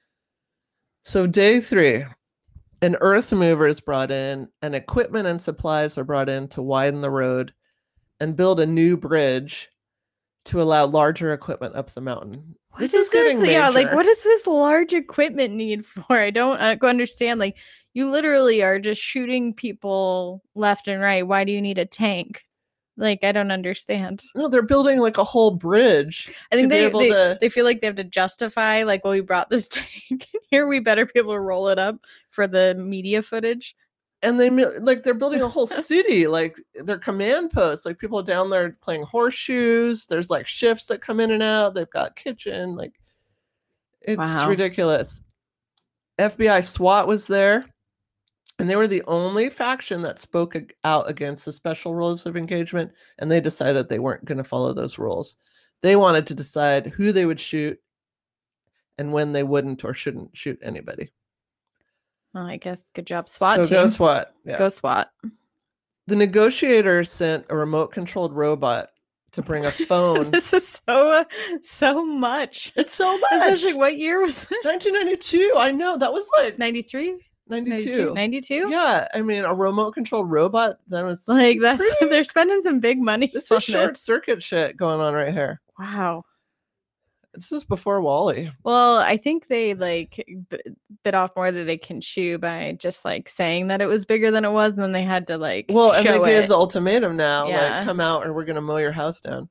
So day 3, an earth mover is brought in and equipment and supplies are brought in to widen the road and build a new bridge to allow larger equipment up the mountain. What is getting this? Yeah, like major. what does this large equipment need for? I don't understand. Like you literally are just shooting people left and right. Why do you need a tank? Like I don't understand. No, they're building like a whole bridge. I think to be able to... they feel like they have to justify like, well, we brought this tank here. We better be able to roll it up for the media footage. And they're building a whole city, like their command posts, like people down there playing horseshoes. There's like shifts that come in and out. They've got kitchen, like it's ridiculous. FBI SWAT was there, and they were the only faction that spoke out against the special rules of engagement, and they decided they weren't going to follow those rules. They wanted to decide who they would shoot and when they wouldn't or shouldn't shoot anybody. Well, I guess good job, SWAT so team. Go SWAT. Yeah. Go SWAT. The negotiator sent a remote-controlled robot to bring a phone. This is so much. It's so much. Especially what year was it? 1992. I know. That was like 93? 92. 92? Yeah. I mean, a remote-controlled robot, that was like, they're spending some big money. This is short circuit shit going on right here. Wow. This is before WALL-E. Well, I think they like bit off more than they can chew by just like saying that it was bigger than it was, and then they had to like and they gave the ultimatum now, yeah. like come out or we're gonna mow your house down.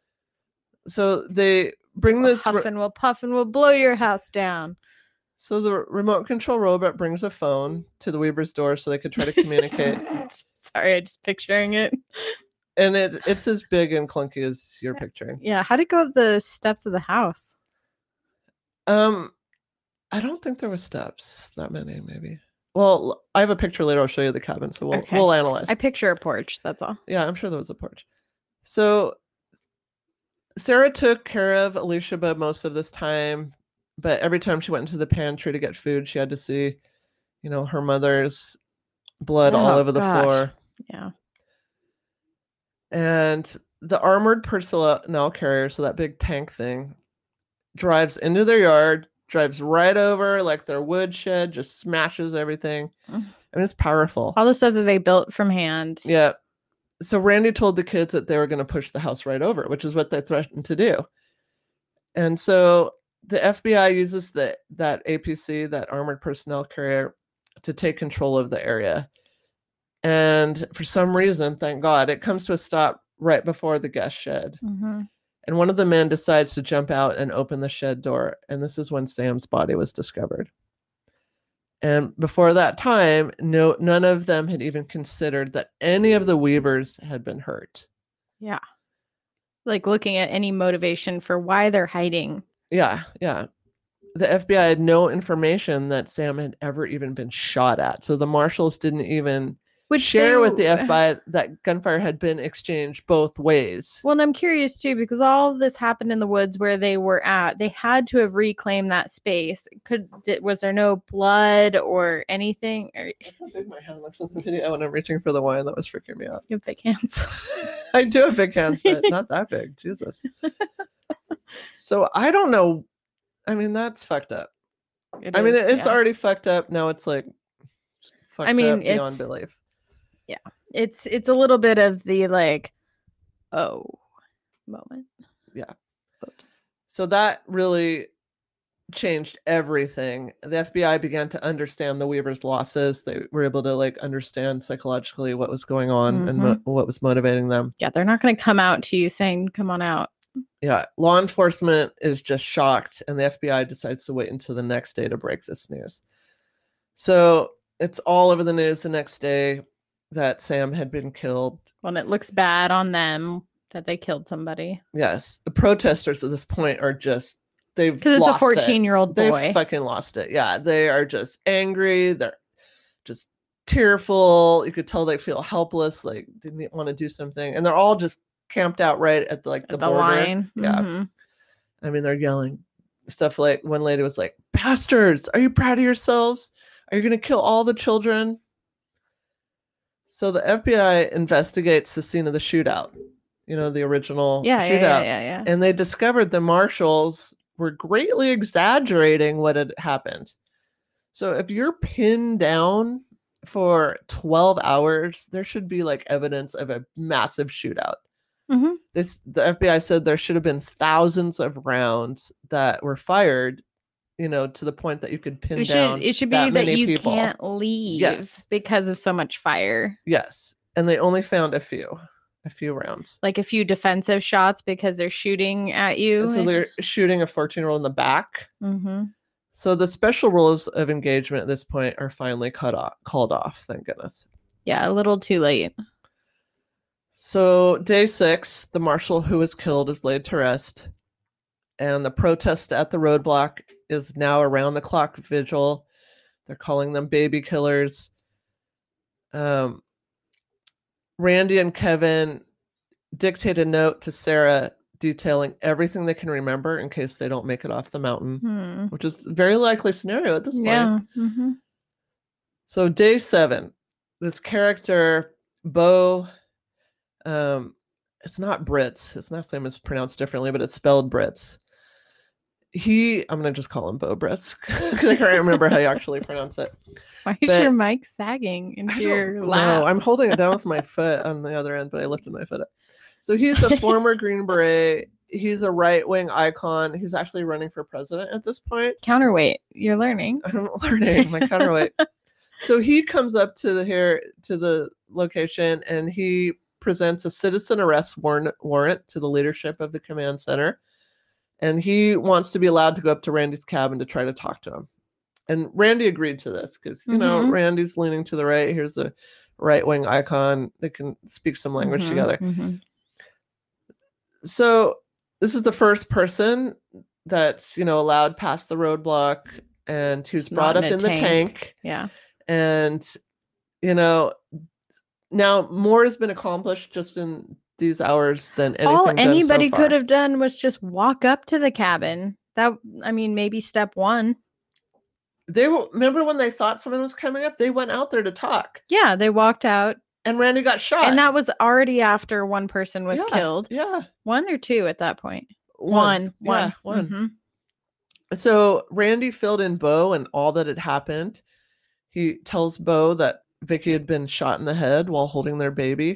So they bring this we'll puff and we'll blow your house down. So the remote control robot brings a phone to the Weaver's door so they could try to communicate. Sorry, I'm just picturing it. And it's as big and clunky as you're picturing. Yeah, how did it go up the steps of the house? I don't think there were steps that many, maybe. Well, I have a picture later. I'll show you the cabin, so we'll analyze. I picture a porch. That's all. Yeah, I'm sure there was a porch. So Sarah took care of Elishaba most of this time, but every time she went into the pantry to get food, she had to see, her mother's blood all over the floor. Yeah. And the armored personnel carrier, so that big tank thing, drives into their yard, drives right over like their wood shed, just smashes everything. I mean, it's powerful. All the stuff that they built from hand. Yeah. So Randy told the kids that they were going to push the house right over, which is what they threatened to do. And so the FBI uses that APC, that armored personnel carrier, to take control of the area. And for some reason, thank God, it comes to a stop right before the guest shed. Mm-hmm. And one of the men decides to jump out and open the shed door. And this is when Sam's body was discovered. And before that time, none of them had even considered that any of the Weavers had been hurt. Yeah. Like looking at any motivation for why they're hiding. Yeah, yeah. The FBI had no information that Sam had ever even been shot at. So the marshals didn't even share with the FBI that gunfire had been exchanged both ways. Well, and I'm curious too, because all of this happened in the woods where they were at. They had to have reclaimed that space. Was there no blood or anything? Look how big my hand looks in the video when I'm reaching for the wine. That was freaking me out. You have big hands. I do have big hands, but not that big. Jesus. So I don't know. I mean, that's fucked up. It's already fucked up. Now it's like fucked up beyond belief. Yeah, it's a little bit of the like, oh, moment. Yeah. Oops. So that really changed everything. The FBI began to understand the Weavers' losses. They were able to like understand psychologically what was going on and what was motivating them. Yeah, they're not going to come out to you saying, "Come on out." Yeah, law enforcement is just shocked, and the FBI decides to wait until the next day to break this news. So it's all over the news the next day that Sam had been killed. Well, it looks bad on them that they killed somebody. Yes. The protesters at this point are just, they've because it's a 14-year-old boy. They've fucking lost it. Yeah. They are just angry. They're just tearful. You could tell they feel helpless. Like they want to do something. And they're all just camped out right at the border. line. Yeah. Mm-hmm. I mean, they're yelling stuff like, one lady was like, bastards, are you proud of yourselves? Are you going to kill all the children? So the FBI investigates the scene of the shootout, the original shootout. Yeah. And they discovered the marshals were greatly exaggerating what had happened. So if you're pinned down for 12 hours, there should be like evidence of a massive shootout. Mm-hmm. The FBI said there should have been thousands of rounds that were fired, to the point that you could pin down. It should be that you can't leave because of so much fire. Yes. And they only found a few rounds. Like a few defensive shots because they're shooting at you. And so they're shooting a 14-year-old in the back. Mm-hmm. So the special rules of engagement at this point are finally called off. Thank goodness. Yeah, a little too late. So day 6, the marshal who was killed is laid to rest. And the protest at the roadblock is now around the clock vigil. They're calling them baby killers. Randy and Kevin dictate a note to Sarah detailing everything they can remember in case they don't make it off the mountain, which is a very likely scenario at this point. Yeah. Mm-hmm. So day 7, this character, Bo, it's not Brits. His last name is pronounced differently, but it's spelled Brits. I'm going to just call him Bo Brits because I can't remember how you actually pronounce it. Why is your mic sagging into your lap? No, I'm holding it down with my foot on the other end, but I lifted my foot up. So he's a former Green Beret. He's a right-wing icon. He's actually running for president at this point. Counterweight. You're learning. I'm learning my counterweight. So he comes up to the location, and he presents a citizen arrest warrant to the leadership of the command center. And he wants to be allowed to go up to Randy's cabin to try to talk to him. And Randy agreed to this because, Randy's leaning to the right. Here's a right-wing icon. They can speak some language together. Mm-hmm. So this is the first person that's, allowed past the roadblock, and he was brought up in the tank. Yeah. And, now more has been accomplished just in these hours than anything all done anybody so far. could have done was just walk up to the cabin. Maybe step 1. Remember when they thought someone was coming up, they went out there to talk. Yeah, they walked out. And Randy got shot. And that was already after one person was killed. Yeah. 1 or 2 at that point? One. One. Yeah, one. Mm-hmm. So Randy filled in Bo and all that had happened. He tells Bo that Vicky had been shot in the head while holding their baby.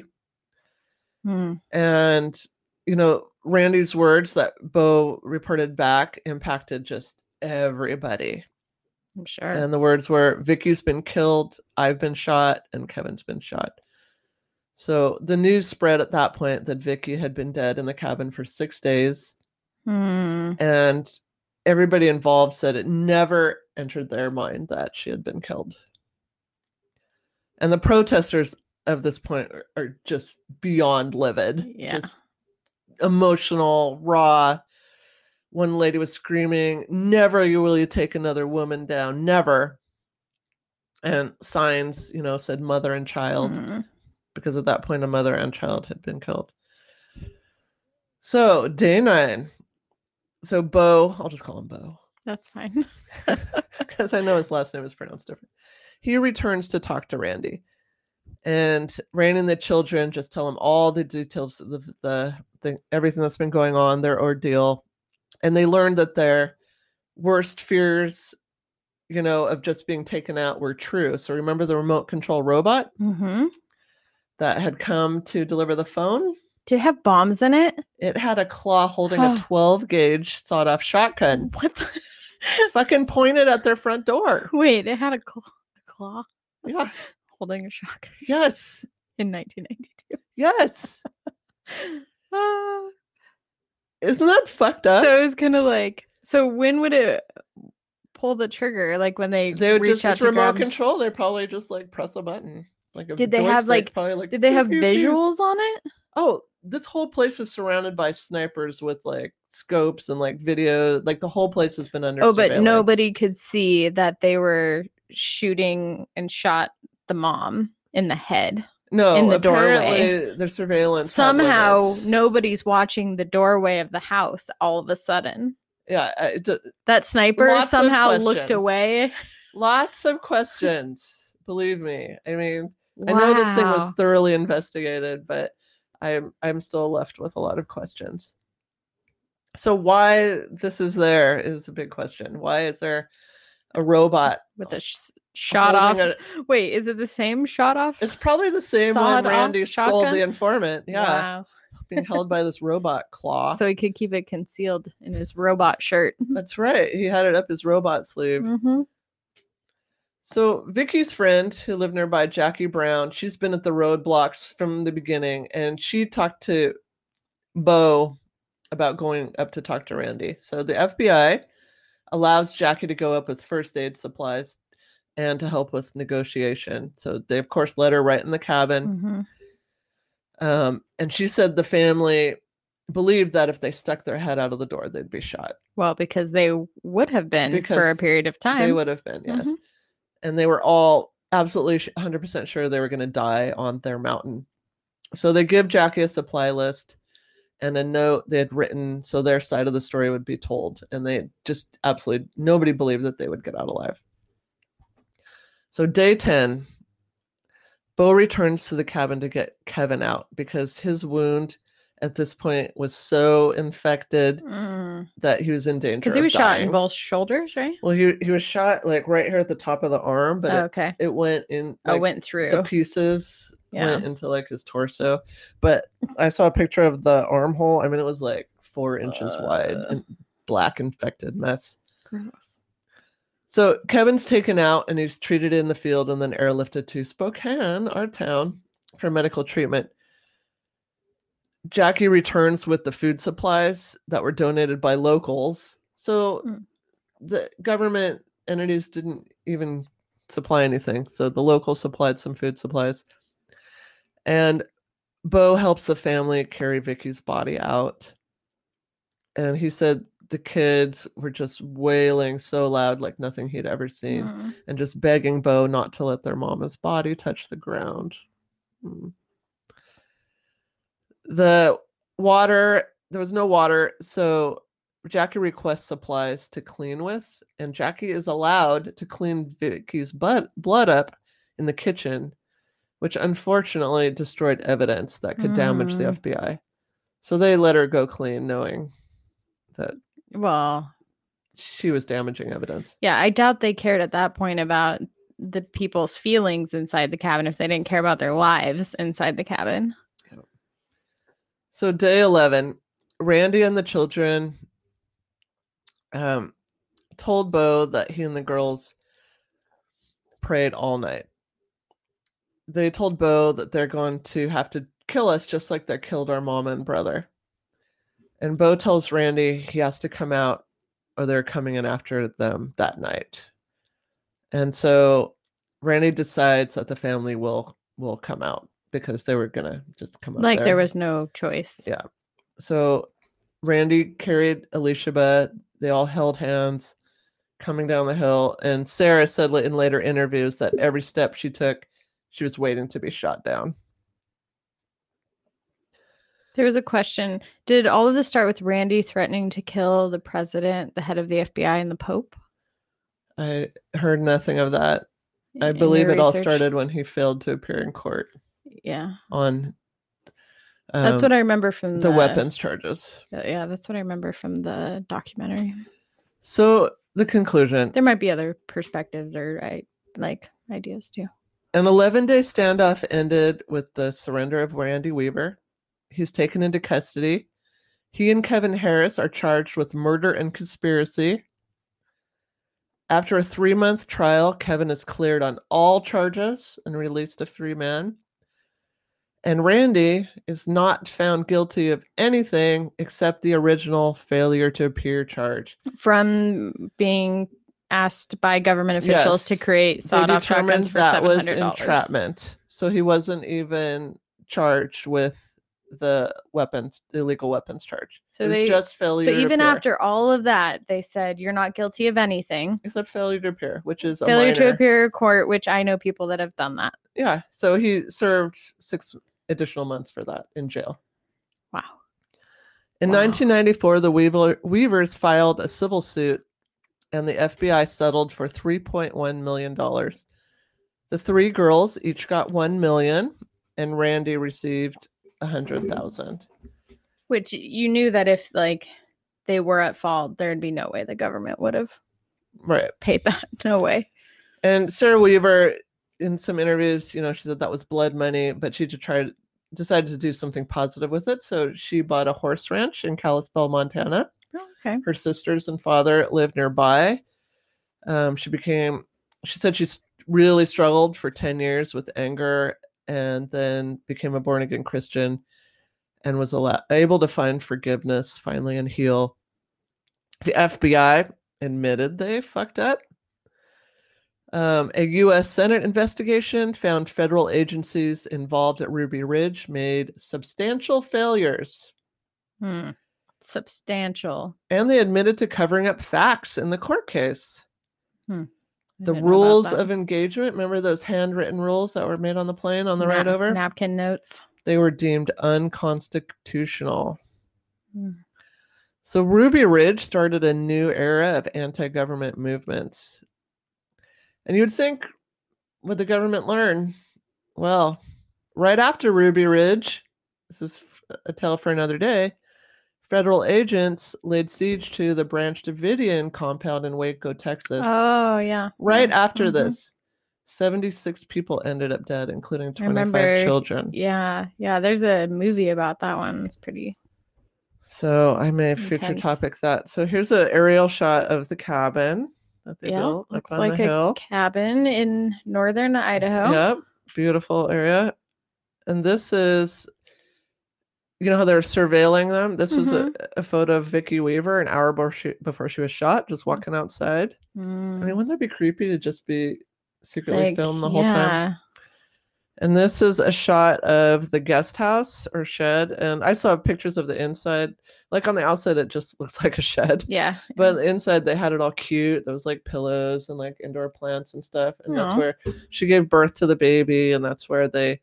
And, Randy's words that Bo reported back impacted just everybody. I'm sure. And the words were, Vicky's been killed, I've been shot, and Kevin's been shot. So the news spread at that point that Vicky had been dead in the cabin for 6 days. And everybody involved said it never entered their mind that she had been killed. And the protesters of this point are just beyond livid. Yeah. Just emotional, raw. One lady was screaming, "Never will you take another woman down, never." And signs, said mother and child, because at that point a mother and child had been killed. So day 9. So Bo, I'll just call him Bo. That's fine. Because I know his last name is pronounced different. He returns to talk to Randy. And Randy and the children just tell him all the details of the everything that's been going on, their ordeal. And they learned that their worst fears, of just being taken out were true. So remember the remote control robot that had come to deliver the phone? Did it have bombs in it? It had a claw holding a 12-gauge sawed-off shotgun. What the? Fucking pointed at their front door. Wait, it had a claw? Yeah. Holding a shotgun. Yes. In 1992. Yes. Isn't that fucked up? So it was kind of like, so when would it pull the trigger? Like when they would reach just out it's to remote grab... control. They probably just like press a button. Like a did they have joystick, did they have pew, pew, pew. visuals on it? Oh, this whole place is surrounded by snipers with like scopes and like video. Like the whole place has been under surveillance. But nobody could see that they were shooting and shot the mom in the head. No, in the apparently doorway. The surveillance somehow nobody's watching the doorway of the house all of a sudden. Yeah, That sniper Lots of somehow looked questions. away. lots of questions. Believe me. I mean, I know this thing was Wow. thoroughly investigated, but I'm still left with a lot of questions. So why this is there is a big question. Why is there a robot with a shot off? holding Wait, is it the same shot off? It's probably the same when Sawed-off Randy sold shotgun? the informant. Yeah, Wow. being held by this robot claw. So he could keep it concealed in his robot shirt. That's right. He had it up his robot sleeve. Mm-hmm. So Vicky's friend who lived nearby, Jackie Brown, she's been at the roadblocks from the beginning, and she talked to Bo about going up to talk to Randy. So the FBI allows Jackie to go up with first aid supplies and to help with negotiation. So they, of course, let her right in the cabin. Mm-hmm. And she said the family believed that if they stuck their head out of the door, they'd be shot. Well, because they would have been for a period of time. They would have been, yes. And they were all absolutely 100% sure they were going to die on their mountain. So they give Jackie a supply list and a note they had written so their side of the story would be told. And they just absolutely, nobody believed that they would get out alive. So day 10, Bo returns to the cabin to get Kevin out because his wound at this point was so infected that he was in danger. Because he was shot in both shoulders, right? Well, he was shot like right here at the top of the arm, but it went in. Like, went through the pieces. Went into like his torso. But I saw a picture of the armhole. I mean, it was like 4 inches wide and black infected mess. Gross. So Kevin's taken out and he's treated in the field and then airlifted to Spokane, our town, for medical treatment. Jackie returns with the food supplies that were donated by locals. So the government entities didn't even supply anything. So the locals supplied some food supplies. And Bo helps the family carry Vicky's body out. And he said the kids were just wailing so loud like nothing he'd ever seen and just begging Bo not to let their mama's body touch the ground. The water, there was no water, so Jackie requests supplies to clean with, and Jackie is allowed to clean Vicky's blood up in the kitchen, which unfortunately destroyed evidence that could damage the FBI. So they let her go clean, knowing that she was damaging evidence. Yeah, I doubt they cared at that point about the people's feelings inside the cabin if they didn't care about their lives inside the cabin. So day 11, Randy and the children told Bo that he and the girls prayed all night. They told Bo that they're going to have to kill us just like they killed our mom and brother. And Bo tells Randy he has to come out or they're coming in after them that night. And so Randy decides that the family will come out because they were going to just come out like there was no choice. Yeah. So Randy carried Alicia. They all held hands coming down the hill. And Sarah said in later interviews that every step she took, she was waiting to be shot down. There was a question. Did all of this start with Randy threatening to kill the president, the head of the FBI, and the Pope? I heard nothing of that. I believe it all started when he failed to appear in court. Yeah. On that's what I remember from the weapons charges. Yeah, that's what I remember from the documentary. So the conclusion. There might be other perspectives or ideas too. An 11-day standoff ended with the surrender of Randy Weaver. He's taken into custody. He and Kevin Harris are charged with murder and conspiracy. After a 3-month trial, Kevin is cleared on all charges and released to free man. And Randy is not found guilty of anything except the original failure to appear charge. From being asked by government officials to create sawed-off shotguns for $700. That was entrapment. So he wasn't even charged with the illegal weapons charge. So they just failure. So even after all of that, they said you're not guilty of anything except failure to appear, which is failure to appear in court, which I know people that have done that. Yeah. So he served 6 additional months for that in jail. Wow. In Wow. 1994, the Weavers filed a civil suit, and the FBI settled for $3.1 million. The three girls each got $1 million, and Randy received $100,000. Which you knew that if like they were at fault, there'd be no way the government would have Right. paid that. No way. And Sarah Weaver, in some interviews, she said that was blood money, but she decided to do something positive with it. So she bought a horse ranch in Kalispell, Montana. Oh, okay. Her sisters and father lived nearby. She said she really struggled for 10 years with anger, and then became a born-again Christian and was able to find forgiveness finally and heal. The FBI admitted they fucked up. A U.S. Senate investigation found federal agencies involved at Ruby Ridge made substantial failures. Substantial. And they admitted to covering up facts in the court case. The didn't know about rules that. of engagement, remember those handwritten rules that were made on the plane on the ride over? Napkin notes. They were deemed unconstitutional. Hmm. So Ruby Ridge started a new era of anti-government movements. And you would think, would the government learn? Well, right after Ruby Ridge, this is a tale for another day, federal agents laid siege to the Branch Davidian compound in Waco, Texas. Oh, yeah. Right after Mhm. this, 76 people ended up dead, including 25 children. Yeah. There's a movie about that one. It's pretty. So I may future Intense. topic that. So here's an aerial shot of the cabin that they built up Looks on like the hill. a cabin in northern Idaho. Yep, beautiful area. And this is, how they were surveilling them? This was a photo of Vicki Weaver an hour before she was shot, just walking outside. I mean, wouldn't that be creepy to just be secretly filmed the whole time? And this is a shot of the guest house or shed. And I saw pictures of the inside. Like on the outside, it just looks like a shed. Yeah. But the inside, they had it all cute. There was like pillows and like indoor plants and stuff. And that's where she gave birth to the baby. And that's where they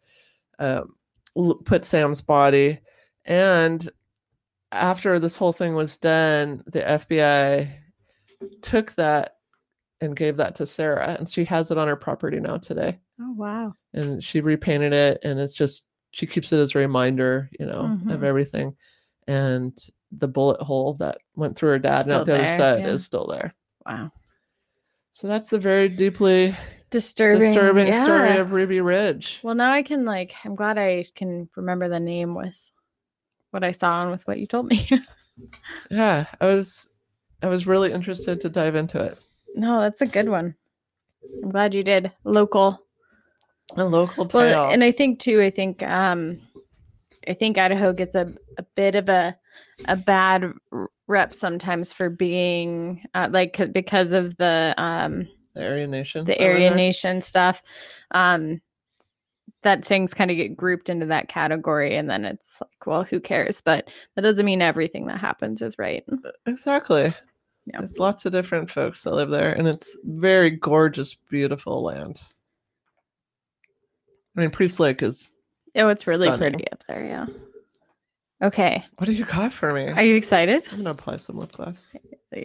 put Sam's body. And after this whole thing was done, the FBI took that and gave that to Sarah. And she has it on her property now today. Oh, wow. And she repainted it, and it's just, she keeps it as a reminder, of everything. And the bullet hole that went through her dad and out the other side is still there. Wow. So that's the very deeply disturbing story of Ruby Ridge. Well, now I can I'm glad I can remember the name with what I saw and with what you told me. Yeah, I was really interested to dive into it. No, that's a good one. I'm glad you did. Local tale. Well, and I think Idaho gets a bit of a bad rep sometimes for being because of the Aryan Nation. The Aryan Nation stuff. That things kind of get grouped into that category, and then it's like, well, who cares? But that doesn't mean everything that happens is right. Exactly. Yeah. There's lots of different folks that live there, and it's very gorgeous, beautiful land. I mean, Priest Lake is it's really stunning. pretty up there, yeah. Okay. What do you got for me? Are you excited? I'm going to apply some lip gloss.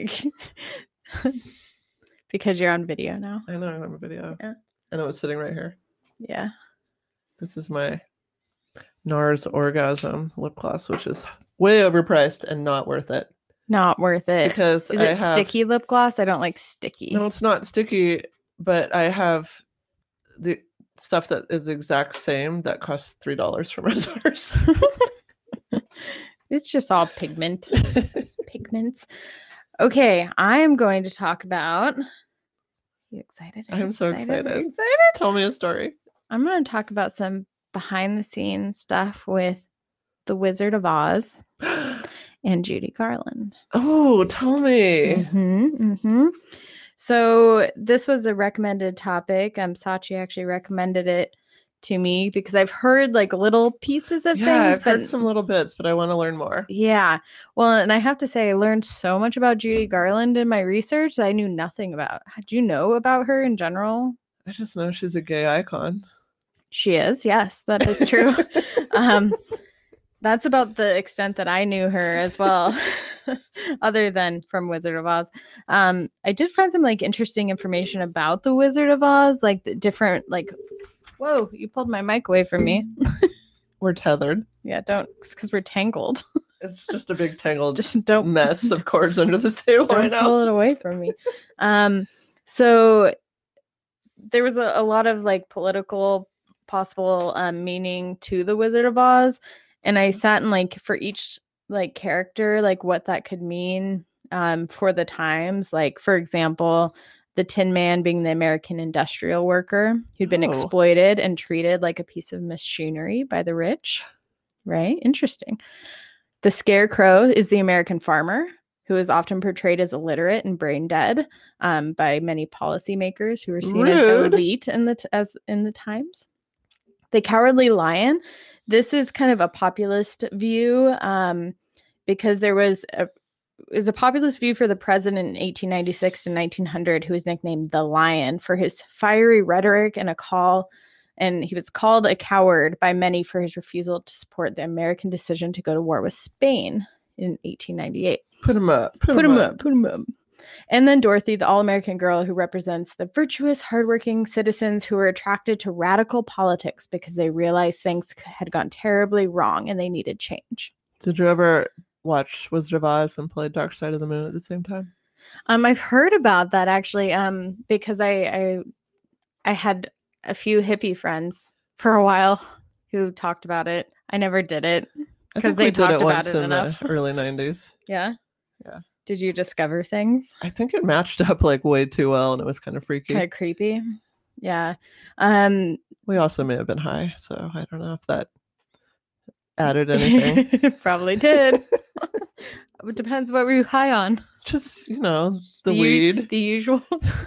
Because you're on video now. I know, I'm on video. Yeah. And it was sitting right here. Yeah. This is my NARS Orgasm lip gloss, which is way overpriced and not worth it. Not worth it. Because is it sticky lip gloss? I don't like sticky. No, it's not sticky, but I have the stuff that is the exact same that costs $3 from Rosars. It's just all pigments. Okay, I'm going to talk about. You excited? I'm so excited. Are you excited? Tell me a story. I'm going to talk about some behind the scenes stuff with The Wizard of Oz and Judy Garland. Oh, tell me. So this was a recommended topic. Sachi actually recommended it to me because I've heard like little pieces of things. I've heard some little bits, but I want to learn more. Yeah. Well, and I have to say, I learned so much about Judy Garland in my research that I knew nothing about. Did you know about her in general? I just know she's a gay icon. She is. Yes, that is true. That's about the extent that I knew her as well, other than from Wizard of Oz. I did find some like interesting information about the Wizard of Oz, like the different like. Whoa! You pulled my mic away from me. We're tethered. Yeah, don't, because we're tangled. It's just a big tangled Just don't mess of cords under this table don't right now. pull it away from me. So there was a lot of like political possible meaning to the Wizard of Oz, and I sat and like for each like character, like what that could mean for the times. Like for example, the Tin Man being the American industrial worker who'd been exploited and treated like a piece of machinery by the rich. Right? Interesting. The Scarecrow is the American farmer who is often portrayed as illiterate and brain dead by many policymakers who were seen as elite in the times. The Cowardly Lion. This is kind of a populist view because there was a populist view for the president in 1896 to 1900 who was nicknamed the Lion for his fiery rhetoric and he was called a coward by many for his refusal to support the American decision to go to war with Spain in 1898. Put him up. And then Dorothy, the all-American girl who represents the virtuous, hardworking citizens who were attracted to radical politics because they realized things had gone terribly wrong and they needed change. Did you ever watch Wizard of Oz and play Dark Side of the Moon at the same time? I've heard about that actually because I had a few hippie friends for a while who talked about it. I never did it because they talked about it enough. The early 90s. Yeah? Yeah. Did you discover things? I think it matched up like way too well and it was kind of freaky. Kind of creepy. Yeah. We also may have been high, so I don't know if that added anything. It probably did. It depends what were you high on. Just, the weed. The usual.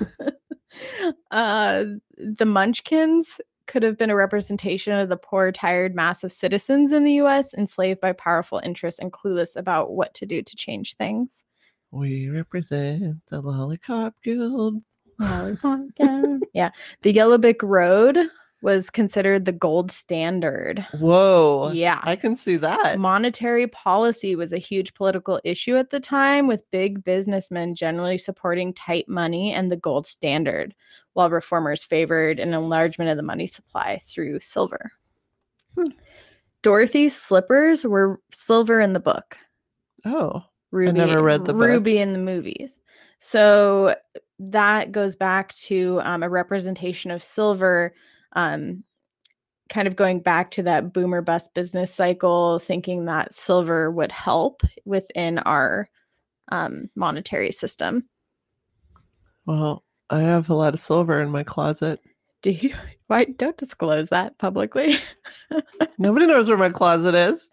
The Munchkins could have been a representation of the poor, tired mass of citizens in the U.S. enslaved by powerful interests and clueless about what to do to change things. We represent the Lollipop Guild. Yeah. The Yellow Brick Road was considered the gold standard. Whoa. Yeah. I can see that. Monetary policy was a huge political issue at the time, with big businessmen generally supporting tight money and the gold standard, while reformers favored an enlargement of the money supply through silver. Dorothy's slippers were silver in the book. Oh. Ruby, I never read the book. Ruby in the movies. So that goes back to a representation of silver, kind of going back to that boomer bust business cycle, thinking that silver would help within our monetary system. Well, I have a lot of silver in my closet. Do you? Why don't disclose that publicly? Nobody knows where my closet is.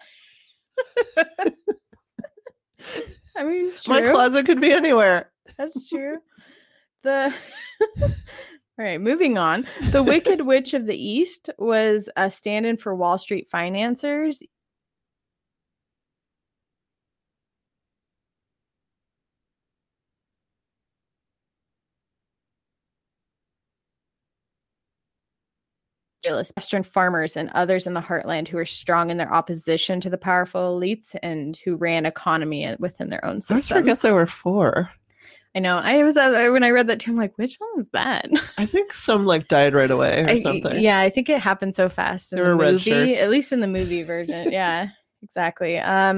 I mean, true. My closet could be anywhere. That's true. All right, moving on. The Wicked Witch of the East was a stand-in for Wall Street financiers. Western farmers and others in the heartland who were strong in their opposition to the powerful elites and who ran economy within their own systems. I guess there were 4. I know. I was when I read that too, I'm like, which one was that? I think some died right away or something. Yeah, I think it happened so fast in the movie, at least in the movie version. Yeah, exactly.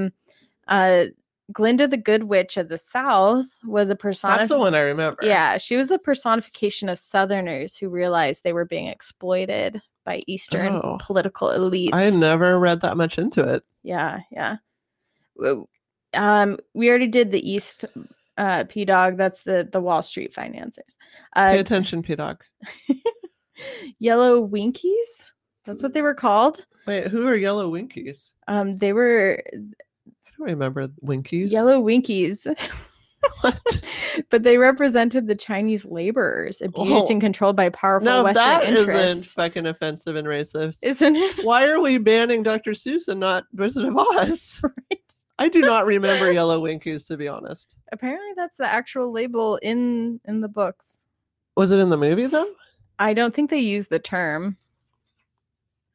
Glinda the Good Witch of the South was a personification. That's the one I remember. Yeah, she was a personification of Southerners who realized they were being exploited by Eastern political elites. I never read that much into it. Yeah. We already did the East P-Dog. That's the Wall Street financiers. Pay attention, P-Dog. Yellow Winkies. That's what they were called. Wait, who are Yellow Winkies? They were... I don't remember Winkies. Yellow Winkies. What? But they represented the Chinese laborers abused and controlled by powerful Western interests. That isn't fucking offensive and racist. Isn't it? Why are we banning Dr. Seuss and not Wizard of Oz? Right. I do not remember Yellow Winkies, to be honest. Apparently that's the actual label in the books. Was it in the movie, though? I don't think they used the term.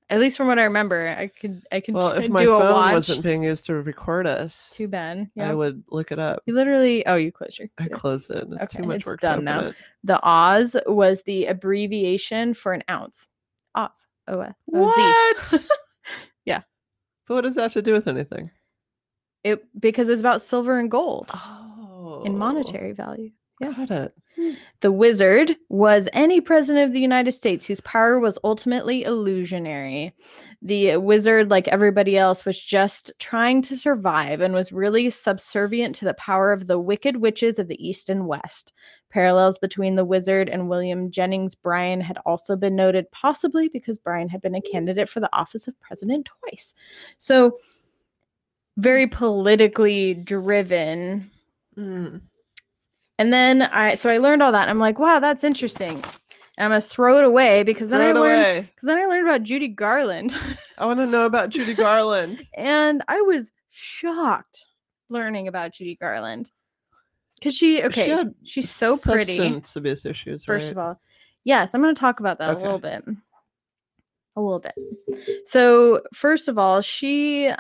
At least from what I remember, I could Well, if do my a phone watch. wasn't being used to record us, Too bad. I would look it up. You literally. Oh, you closed your. I closed it. It's too much work done to open now. it. The Oz was the abbreviation for an ounce. Oz. O-Z. What? Yeah. But what does that have to do with anything? Because it was about silver and gold Oh. in monetary value. Yeah. Got it. The wizard was any president of the United States whose power was ultimately illusionary. The wizard, like everybody else, was just trying to survive and was really subservient to the power of the wicked witches of the East and West. Parallels between the wizard and William Jennings Bryan had also been noted, possibly because Bryan had been a candidate for the office of president twice. So, very politically driven. And then I learned all that. And I'm like, wow, that's interesting. And I'm gonna throw it away because then I learned about Judy Garland. I want to know about Judy Garland. And I was shocked learning about Judy Garland. Because she's so pretty. Substance abuse issues, first of all. Yes, I'm gonna talk about that a little bit. A little bit. So first of all, she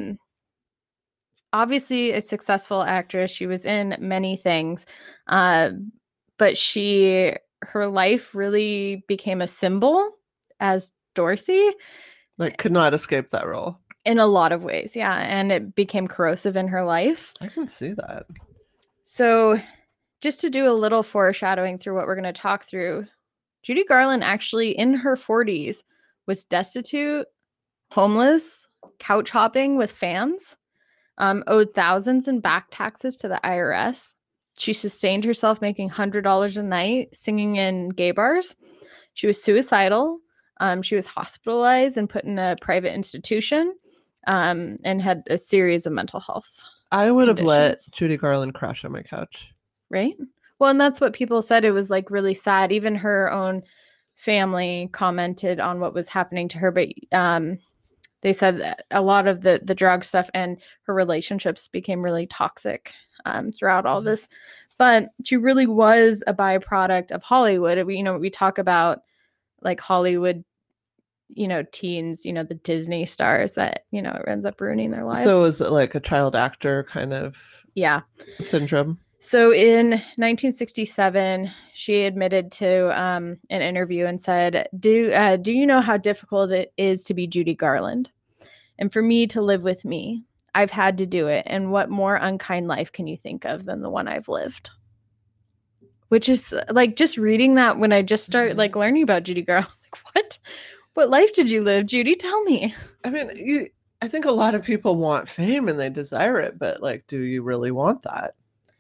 obviously a successful actress. She was in many things, but her life really became a symbol as Dorothy. Like, could not escape that role. In a lot of ways, yeah. And it became corrosive in her life. I can see that. So just to do a little foreshadowing through what we're going to talk through, Judy Garland actually in her 40s was destitute, homeless, couch hopping with fans. Owed thousands in back taxes to the IRS. She sustained herself making $100 a night singing in gay bars. She was suicidal. She was hospitalized and put in a private institution and had a series of mental health I would have let conditions. Judy Garland crash on my couch. Right? Well, and that's what people said. It was like really sad. Even her own family commented on what was happening to her. But they said that a lot of the drug stuff and her relationships became really toxic throughout all this. But she really was a byproduct of Hollywood. We talk about like Hollywood, teens, the Disney stars that, it ends up ruining their lives. So is it like a child actor kind of syndrome? So in 1967, she admitted to an interview and said, do you know how difficult it is to be Judy Garland? And for me to live with me, I've had to do it. And what more unkind life can you think of than the one I've lived? Which is like just reading that when I just start like learning about Judy Garland. Like, what life did you live, Judy? Tell me. I mean, I think a lot of people want fame and they desire it, but like, do you really want that?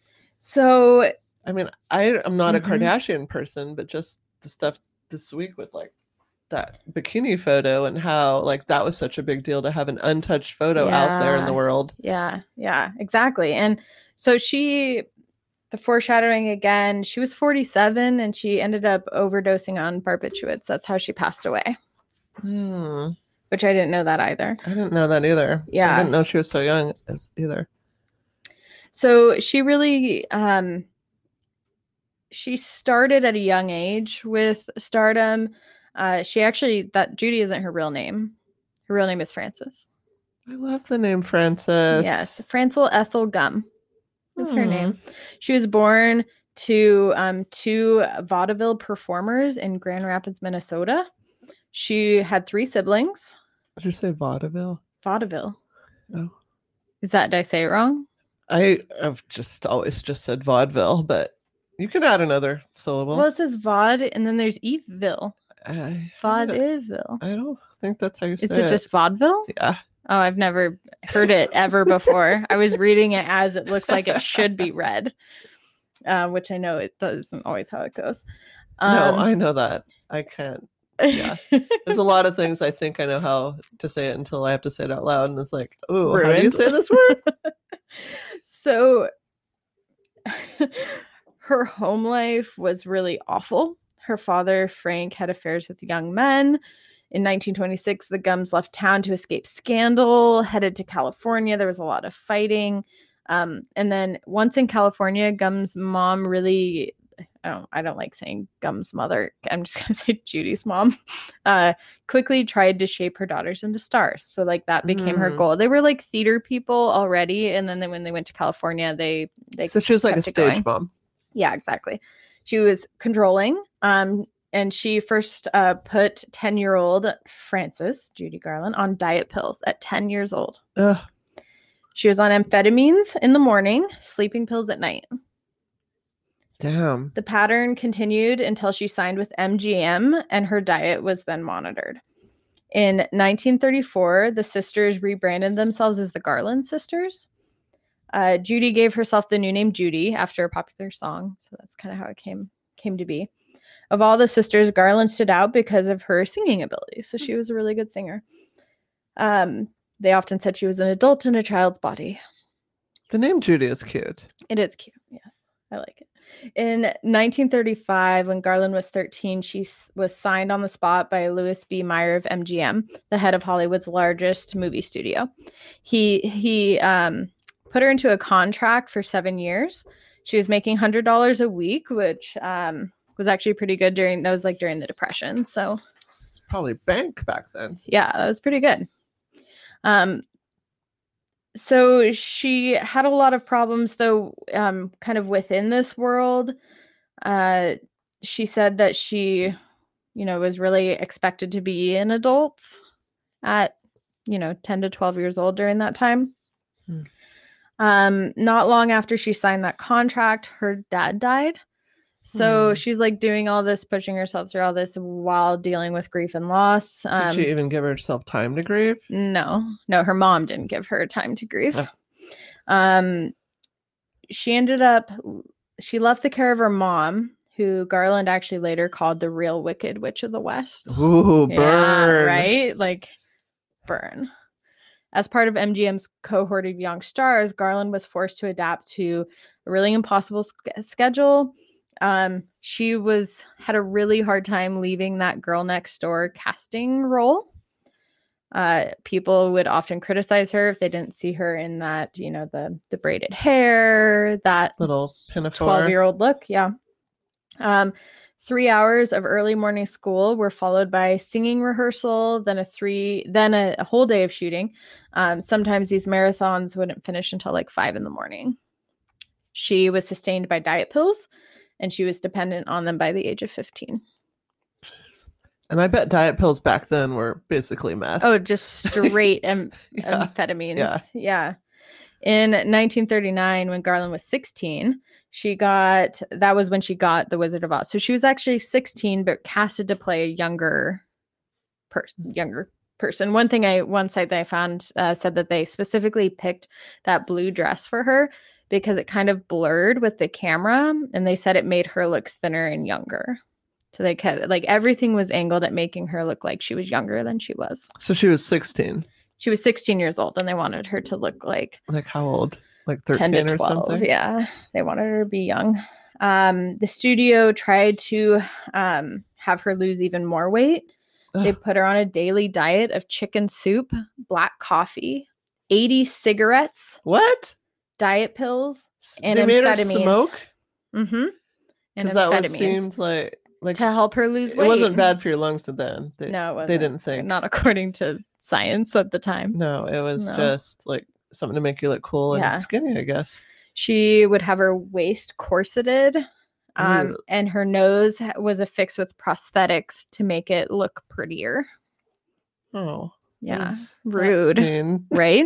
So, I mean, I'm not a Kardashian person, but just the stuff this week with like that bikini photo and how like that was such a big deal to have an untouched photo out there in the world. Yeah, exactly. And so the foreshadowing again, she was 47 and she ended up overdosing on barbiturates. That's how she passed away. Which I didn't know that either. I didn't know that either. Yeah. I didn't know she was so young either. So she really, she started at a young age with stardom. Judy isn't her real name. Her real name is Frances. I love the name Frances. Yes. Francel Ethel Gum is her name. She was born to two vaudeville performers in Grand Rapids, Minnesota. She had 3 siblings. Did you say vaudeville? Vaudeville. Oh. Did I say it wrong? I've just always just said vaudeville, but you can add another syllable. Well, it says vaud, and then there's Eveville. Vaudeville. I don't think that's how you say it. Is it just vaudeville? Yeah. Oh, I've never heard it ever before. I was reading it as it looks like it should be read, which I know it doesn't always how it goes. No, I know that. I can't. Yeah. There's a lot of things I think I know how to say it until I have to say it out loud. And it's like, oh, how do you say this word? So her home life was really awful. Her father, Frank, had affairs with young men. In 1926, the Gums left town to escape scandal, headed to California. There was a lot of fighting. And then once in California, Gums' mom really I don't like saying Gum's mother. I'm just gonna say Judy's mom. Quickly tried to shape her daughters into stars. So like that became her goal. They were like theater people already, and then when they went to California, they So she was like a kept it stage going. mom. Yeah, exactly. She was controlling. And she first put 10-year-old Frances, Judy Garland, on diet pills at 10 years old. Ugh. She was on amphetamines in the morning, sleeping pills at night. Damn. The pattern continued until she signed with MGM, and her diet was then monitored. In 1934, the sisters rebranded themselves as the Garland sisters. Judy gave herself the new name Judy after a popular song, so that's kind of how it came to be. Of all the sisters, Garland stood out because of her singing ability, so she was a really good singer. They often said she was an adult in a child's body. The name Judy is cute. It is cute, yes. I like it. In 1935, when Garland was 13, she was signed on the spot by Louis B. Mayer of MGM, the head of Hollywood's largest movie studio. He put her into a contract for 7 years. She was making $100 a week, which was actually pretty good during the Depression. So it's probably bank back then. Yeah, that was pretty good. So she had a lot of problems, though, kind of within this world. She said that she, was really expected to be an adult at, 10 to 12 years old during that time. Not long after she signed that contract, her dad died. So she's like doing all this, pushing herself through all this while dealing with grief and loss. Did she even give herself time to grieve? No, her mom didn't give her time to grieve. She left the care of her mom, who Garland actually later called the real Wicked Witch of the West. Ooh, burn. Yeah, right? Like, burn. As part of MGM's cohort of young stars, Garland was forced to adapt to a really impossible schedule. She had a really hard time leaving that girl next door casting role. People would often criticize her if they didn't see her in that, the braided hair, that little pinafore 12-year-old look. Yeah. 3 hours of early morning school were followed by singing rehearsal, then a whole day of shooting. Sometimes these marathons wouldn't finish until like 5 a.m. She was sustained by diet pills, and she was dependent on them by the age of 15. And I bet diet pills back then were basically meth. Oh, just straight amphetamines. Yeah. In 1939, when Garland was 16, that was when she got The Wizard of Oz. So she was actually 16, but casted to play a younger person. One site that I found said that they specifically picked that blue dress for her because it kind of blurred with the camera, and they said it made her look thinner and younger. So they kept, like, everything was angled at making her look like she was younger than she was. So she was 16. She was 16 years old, and they wanted her to look like how old? Like 13 10 to 12, or something? Yeah. They wanted her to be young. The studio tried to have her lose even more weight. Ugh. They put her on a daily diet of chicken soup, black coffee, 80 cigarettes. What? Diet pills, and they made amphetamines. Her smoke? Mm-hmm. And amphetamines. That what seemed like to help her lose weight. It wasn't bad for your lungs then. No, it wasn't. They didn't think. Not according to science at the time. No, it was just like something to make you look cool and skinny, I guess. She would have her waist corseted, and her nose was affixed with prosthetics to make it look prettier. Oh. Yeah. Rude. Right?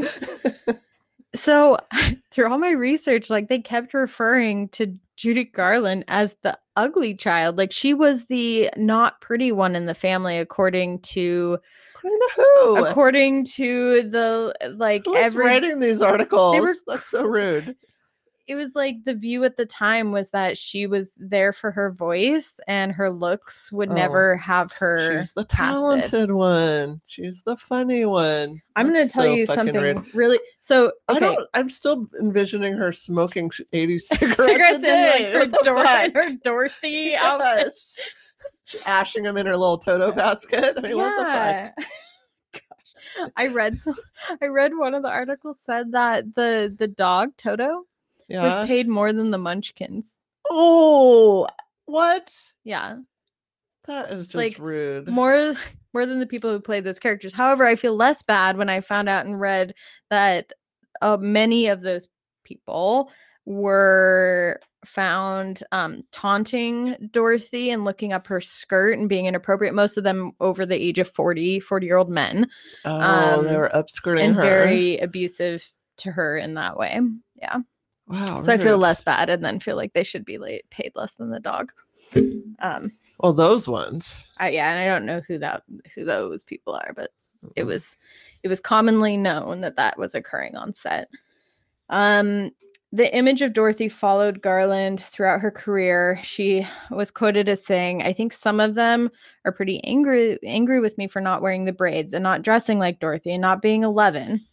So through all my research, like, they kept referring to Judy Garland as the ugly child. Like, she was the not pretty one in the family, according to who? According to the, like, who's writing these articles? That's so rude. It was like the view at the time was that she was there for her voice, and her looks would never have her. She's the talented one. She's the funny one. I'm going to tell you something really. So okay. I'm still envisioning her smoking 80 cigarettes a day. In, like, her Dorothy outfit. Ashing them in her little Toto basket. I mean, what the fuck? Gosh, I read one of the articles said that the dog Toto was paid more than the Munchkins. Oh, What? Yeah. That is just Like, rude. more than the people who played those characters. However, I feel less bad when I found out and read that many of those people were found taunting Dorothy and looking up her skirt and being inappropriate. Most of them over the age of 40-year-old men. Oh, they were upskirting and her. very abusive to her in that way. Yeah. Wow. So rude. I feel less bad and then feel like they should be paid less than the dog. Well, those ones. Yeah, and I don't know who those people are, but it was commonly known that was occurring on set. The image of Dorothy followed Garland throughout her career. She was quoted as saying, "I think some of them are pretty angry with me for not wearing the braids and not dressing like Dorothy and not being 11."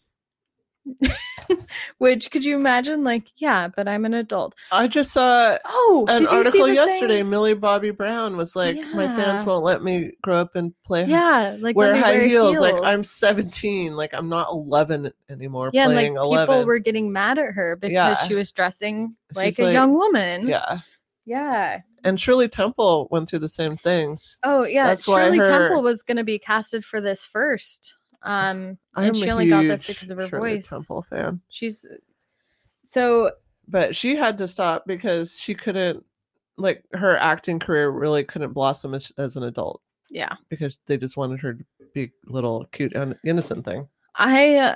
Which, could you imagine? Like, yeah, but I'm an adult. I just saw an article yesterday. Millie Bobby Brown was like, my fans won't let me grow up and play. Like wear high heels. Like, I'm 17. Like, I'm not 11 anymore. Yeah, playing and like 11. people were getting mad at her because she was dressing like a young woman. Yeah. And Shirley Temple went through the same things. Oh yeah, that's Shirley Temple was going to be casted for this first. And she only got this because of her Shirley voice. Temple fan. She's so, but she had to stop because she couldn't, like, her acting career really couldn't blossom as an adult. Yeah, because they just wanted her to be a little cute and innocent thing. I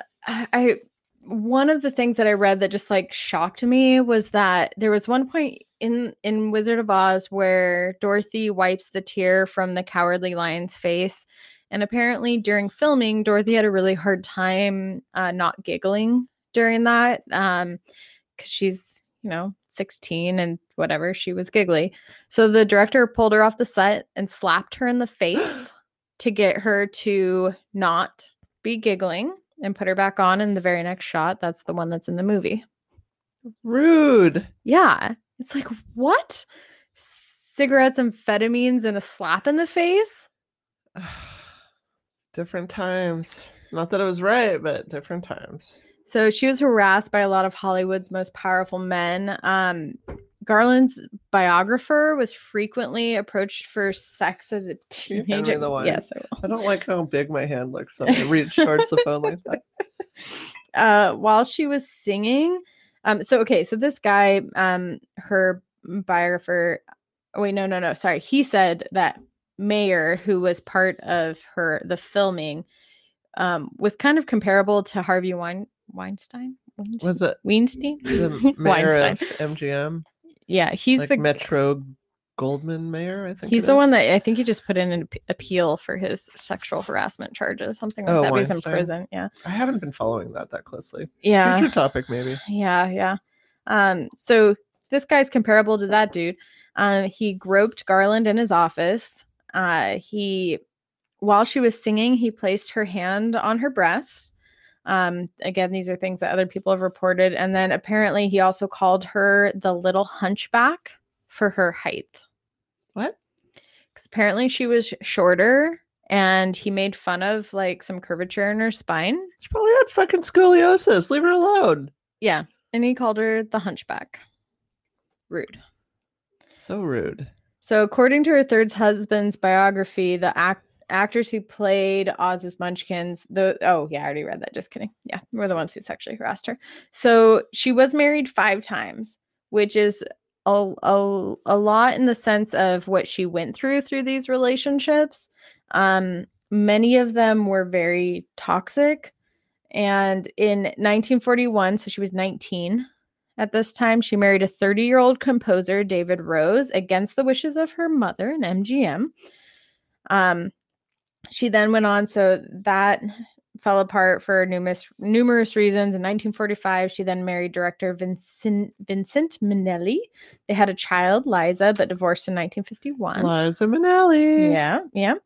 one of the things that I read that just like shocked me was that there was one point in Wizard of Oz where Dorothy wipes the tear from the Cowardly Lion's face. And apparently during filming, Dorothy had a really hard time not giggling during that because she's, 16 and whatever. She was giggly. So the director pulled her off the set and slapped her in the face to get her to not be giggling and put her back on in the very next shot. That's the one that's in the movie. Rude. Yeah. It's like, what? Cigarettes, amphetamines, and a slap in the face? Different times. Not that it was right, but different times. So she was harassed by a lot of Hollywood's most powerful men. Garland's biographer was frequently approached for sex as a teenager. Yes, I don't like how big my hand looks when I reach towards the phone like that. While she was singing, so this guy, her biographer. Wait, no. Sorry, he said that Mayer, who was part of the filming, was kind of comparable to Harvey Weinstein. Was it Weinstein? The mayor of MGM? Yeah, he's like the Metro Goldman Mayer. I think he's the one that I think he just put in an appeal for his sexual harassment charges, something like that. Weinstein. He's in prison. Yeah, I haven't been following that closely. Yeah, future topic maybe. Yeah. So this guy's comparable to that dude. He groped Garland in his office. While she was singing, he placed her hand on her breast. Again, these are things that other people have reported. And then apparently he also called her the little hunchback for her height. What? Because apparently she was shorter and he made fun of like some curvature in her spine. She probably had fucking scoliosis. Leave her alone. Yeah. And he called her the hunchback. Rude. So rude. So according to her third husband's biography, the actors who played Oz's Munchkins, I already read that. Just kidding. Yeah, we're the ones who sexually harassed her. So she was married 5 times, which is a lot in the sense of what she went through these relationships. Many of them were very toxic. And in 1941, so she was 19 at this time, she married a 30-year-old composer, David Rose, against the wishes of her mother and MGM. She then went on, so that fell apart for numerous reasons. In 1945, she then married director Vincent Minnelli. They had a child, Liza, but divorced in 1951. Liza Minnelli. Yeah.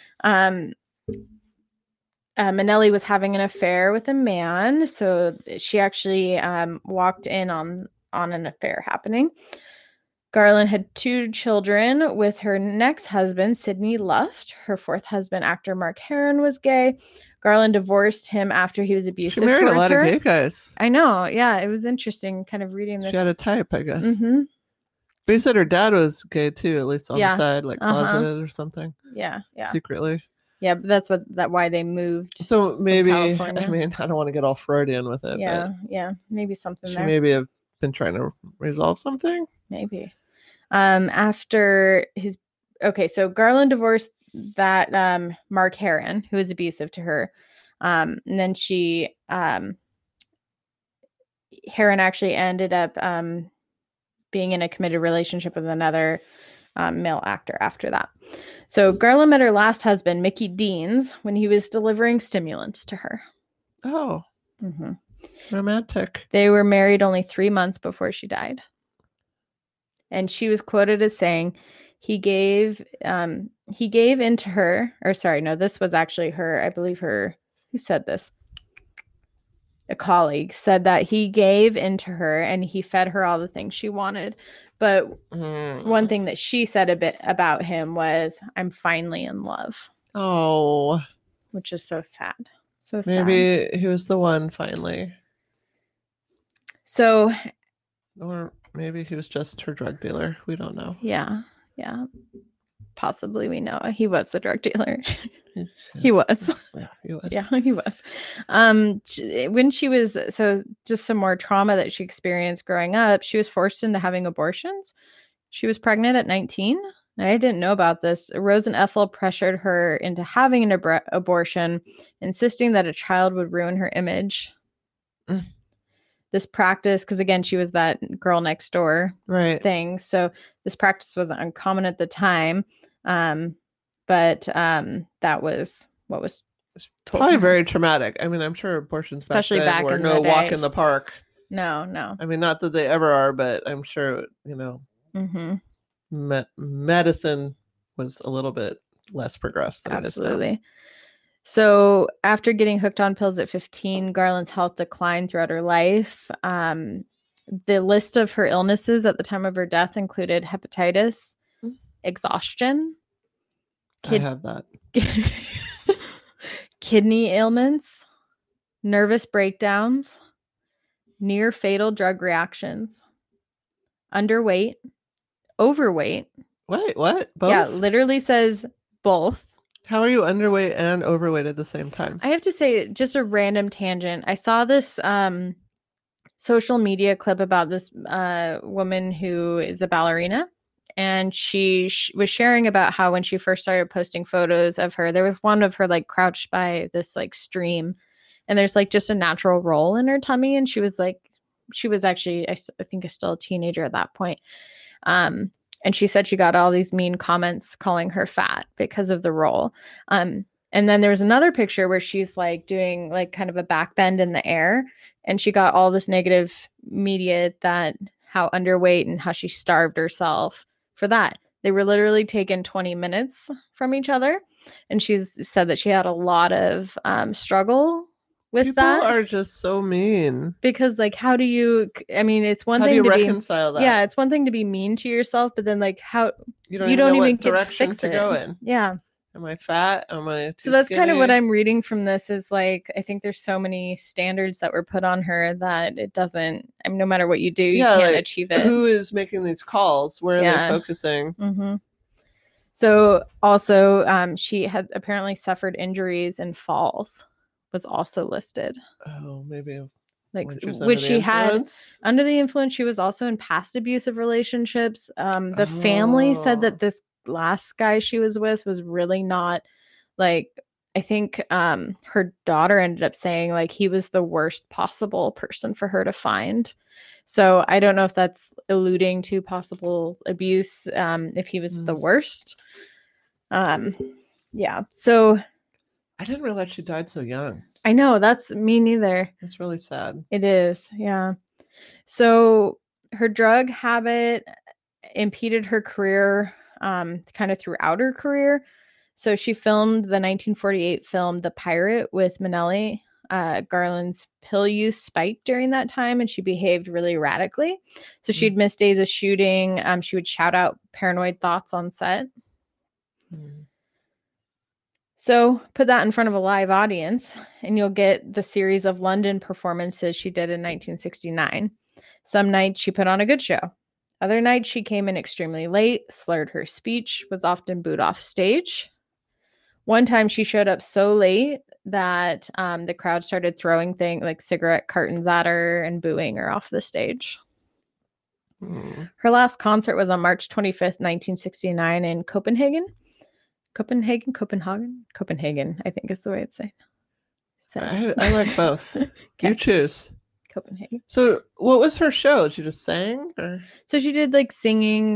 Minnelli was having an affair with a man, so she actually walked in on an affair happening. Garland had 2 children with her next husband, Sidney Luft. Her 4th husband, actor Mark Herron, was gay. Garland divorced him after he was abusive. She married a lot of gay guys. I know. Yeah, it was interesting kind of reading this. She had a type, I guess. Mm-hmm. But you said her dad was gay too, at least on Yeah. the side, like closeted or something, Yeah. secretly. Yeah, but that's why they moved. So maybe, California. I mean, I don't want to get all Freudian with it, Yeah, maybe but something she there. maybe have been trying to resolve something. Maybe. After his so Garland divorced that Mark Heron, who was abusive to her. And then she Heron actually ended up being in a committed relationship with another male actor after that. So Garland met her last husband, Mickey Deans, when he was delivering stimulants to her. Oh, Mm-hmm. romantic. They were married only 3 months before she died. And she was quoted as saying, he gave into her, or sorry, no, this was actually her, I believe who said this? A colleague said that he gave into her and he fed her all the things she wanted. But one thing that she said a bit about him was, I'm finally in love. Oh. Which is so sad. So maybe sad. He was the one finally. So. Or maybe he was just her drug dealer. We don't know. Yeah. Possibly we know he was the drug dealer. He was. Yeah, he was. Yeah, he was. When she was, so just some more trauma that she experienced growing up, she was forced into having abortions. She was pregnant at 19. I didn't know about this. Rose and Ethel pressured her into having an abortion, insisting that a child would ruin her image. This practice, because again, she was that girl next door thing. So this practice wasn't uncommon at the time. But that was what was told. Probably very traumatic. I mean, I'm sure abortions especially back were in no the day. Walk in the park. No. I mean, not that they ever are, but I'm sure, medicine was a little bit less progressed than Absolutely. it is now. So after getting hooked on pills at 15, Garland's health declined throughout her life. The list of her illnesses at the time of her death included hepatitis, exhaustion. I have that. Kidney ailments, nervous breakdowns, near fatal drug reactions, underweight, overweight. Wait, what? Both? Yeah, literally says both. How are you underweight and overweight at the same time? I have to say, just a random tangent. I saw this social media clip about this woman who is a ballerina. And she was sharing about how when she first started posting photos of her, there was one of her like crouched by this like stream, and there's like just a natural roll in her tummy. And she was actually, I think, still a teenager at that point. And she said she got all these mean comments calling her fat because of the roll. And then there was another picture where she's like doing like kind of a back bend in the air, and she got all this negative media that how underweight and how she starved herself. For that, they were literally taken 20 minutes from each other, and she's said that she had a lot of struggle with that. People are just so mean because like, how do you? I mean, it's one thing to reconcile that. Yeah, it's one thing to be mean to yourself, but then like, how you don't even get to fix it. Go in. Yeah. Am I fat? Am I too So that's skinny? kind of what I'm reading from this is like, I think there's so many standards that were put on her that it doesn't, I mean, no matter what you do, you can't achieve it. Who is making these calls? Where are they focusing? Mm-hmm. So also, she had apparently suffered injuries and falls was also listed. Oh, maybe. Like which she had under the influence. She was also in past abusive relationships. The family said that this last guy she was with was really not like, I think her daughter ended up saying like he was the worst possible person for her to find. So I don't know if that's alluding to possible abuse, if he was the worst. Yeah. So I didn't realize she died so young. I know, that's me neither. It's really sad. It is. Yeah. So her drug habit impeded her career kind of throughout her career. So she filmed the 1948 film The Pirate with Minnelli. Garland's pill use spiked during that time, and she behaved really erratically. So she'd miss days of shooting. She would shout out paranoid thoughts on set. So put that in front of a live audience, and you'll get the series of London performances she did in 1969. Some nights she put on a good show. Other nights she came in extremely late, slurred her speech, was often booed off stage. One time she showed up so late that the crowd started throwing things like cigarette cartons at her and booing her off the stage. Her last concert was on March 25th, 1969 in Copenhagen. Copenhagen, I think is the way it's said. I like both. Okay. You choose. Copenhagen. So what was her show? She just sang? Or? So she did like singing,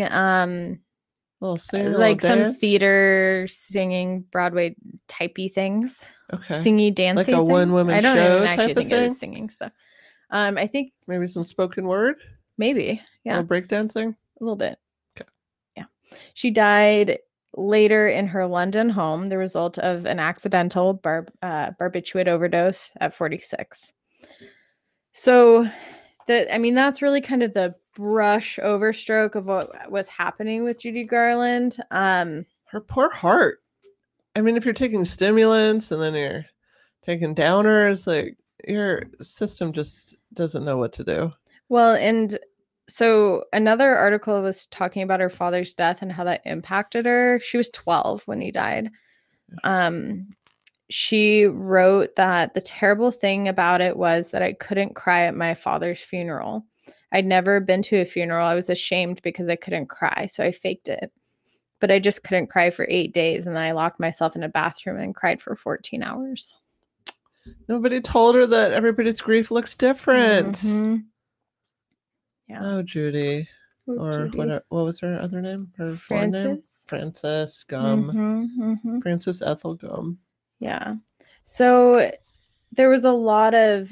like some theater singing, Broadway typey things. Okay. Singy, dancing. Like a one-woman show. I don't even actually think it was singing stuff. I think maybe some spoken word. Maybe, yeah. A little breakdancing. A little bit. Okay. Yeah. She died later in her London home, the result of an accidental barbiturate overdose at 46. So, that's really kind of the brush overstroke of what was happening with Judy Garland. Her poor heart. I mean, if you're taking stimulants and then you're taking downers, like your system just doesn't know what to do. Well, and so another article was talking about her father's death and how that impacted her. She was 12 when he died. She wrote that the terrible thing about it was that I couldn't cry at my father's funeral. I'd never been to a funeral. I was ashamed because I couldn't cry, so I faked it. But I just couldn't cry for 8 days, and then I locked myself in a bathroom and cried for 14 hours. Nobody told her that everybody's grief looks different. Mm-hmm. Yeah. Oh, Judy. What was her other name? Her Frances. Name? Frances Gumm. Mm-hmm. Frances Ethel Gumm. Yeah. So there was a lot of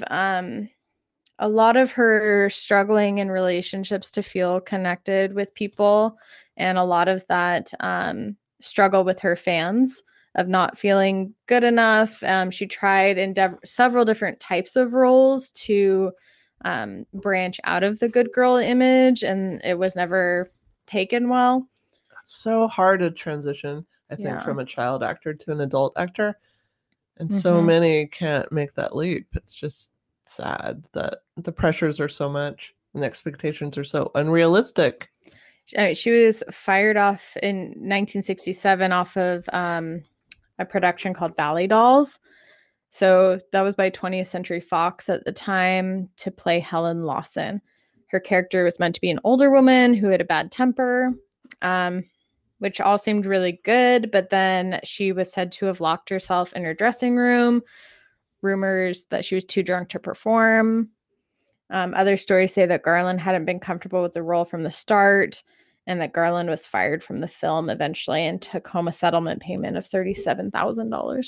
her struggling in relationships to feel connected with people, and a lot of that struggle with her fans of not feeling good enough. She tried several different types of roles to branch out of the good girl image, and it was never taken well. It's so hard to transition, I think, from a child actor to an adult actor. And so many can't make that leap. It's just sad that the pressures are so much and the expectations are so unrealistic. She was fired off in 1967 off of a production called Valley Dolls. So that was by 20th Century Fox at the time, to play Helen Lawson. Her character was meant to be an older woman who had a bad temper, which all seemed really good. But then she was said to have locked herself in her dressing room. Rumors that she was too drunk to perform. Other stories say that Garland hadn't been comfortable with the role from the start, and that Garland was fired from the film eventually and took home a settlement payment of $37,000.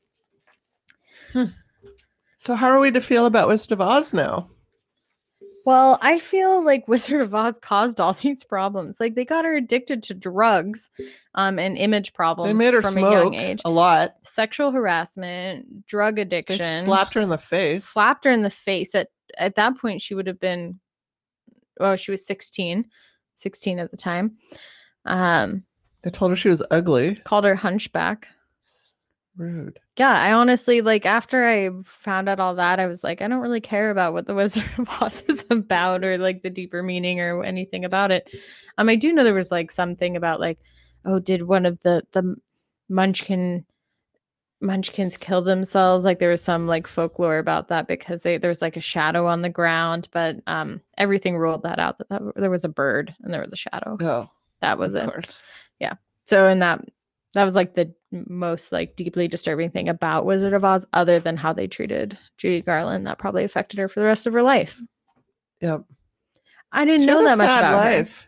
So how are we to feel about Wizard of Oz now? Well, I feel like Wizard of Oz caused all these problems. Like, they got her addicted to drugs and image problems. They made her from smoke a young age. A lot. Sexual harassment, drug addiction. They slapped her in the face. At that point, she would have been, she was 16 at the time. They told her she was ugly. Called her hunchback. Rude. Yeah, I honestly, like, after I found out all that, I was like, I don't really care about what the Wizard of Oz is about, or like the deeper meaning or anything about it. I do know there was like something about like, did one of the munchkins kill themselves? Like, there was some like folklore about that because there was like a shadow on the ground, but everything ruled that out, that there was a bird and there was a shadow. Oh, that was it. Of course. Yeah. So in that was like the most like deeply disturbing thing about Wizard of Oz, other than how they treated Judy Garland. That probably affected her for the rest of her life. Yep. I didn't know that much about life.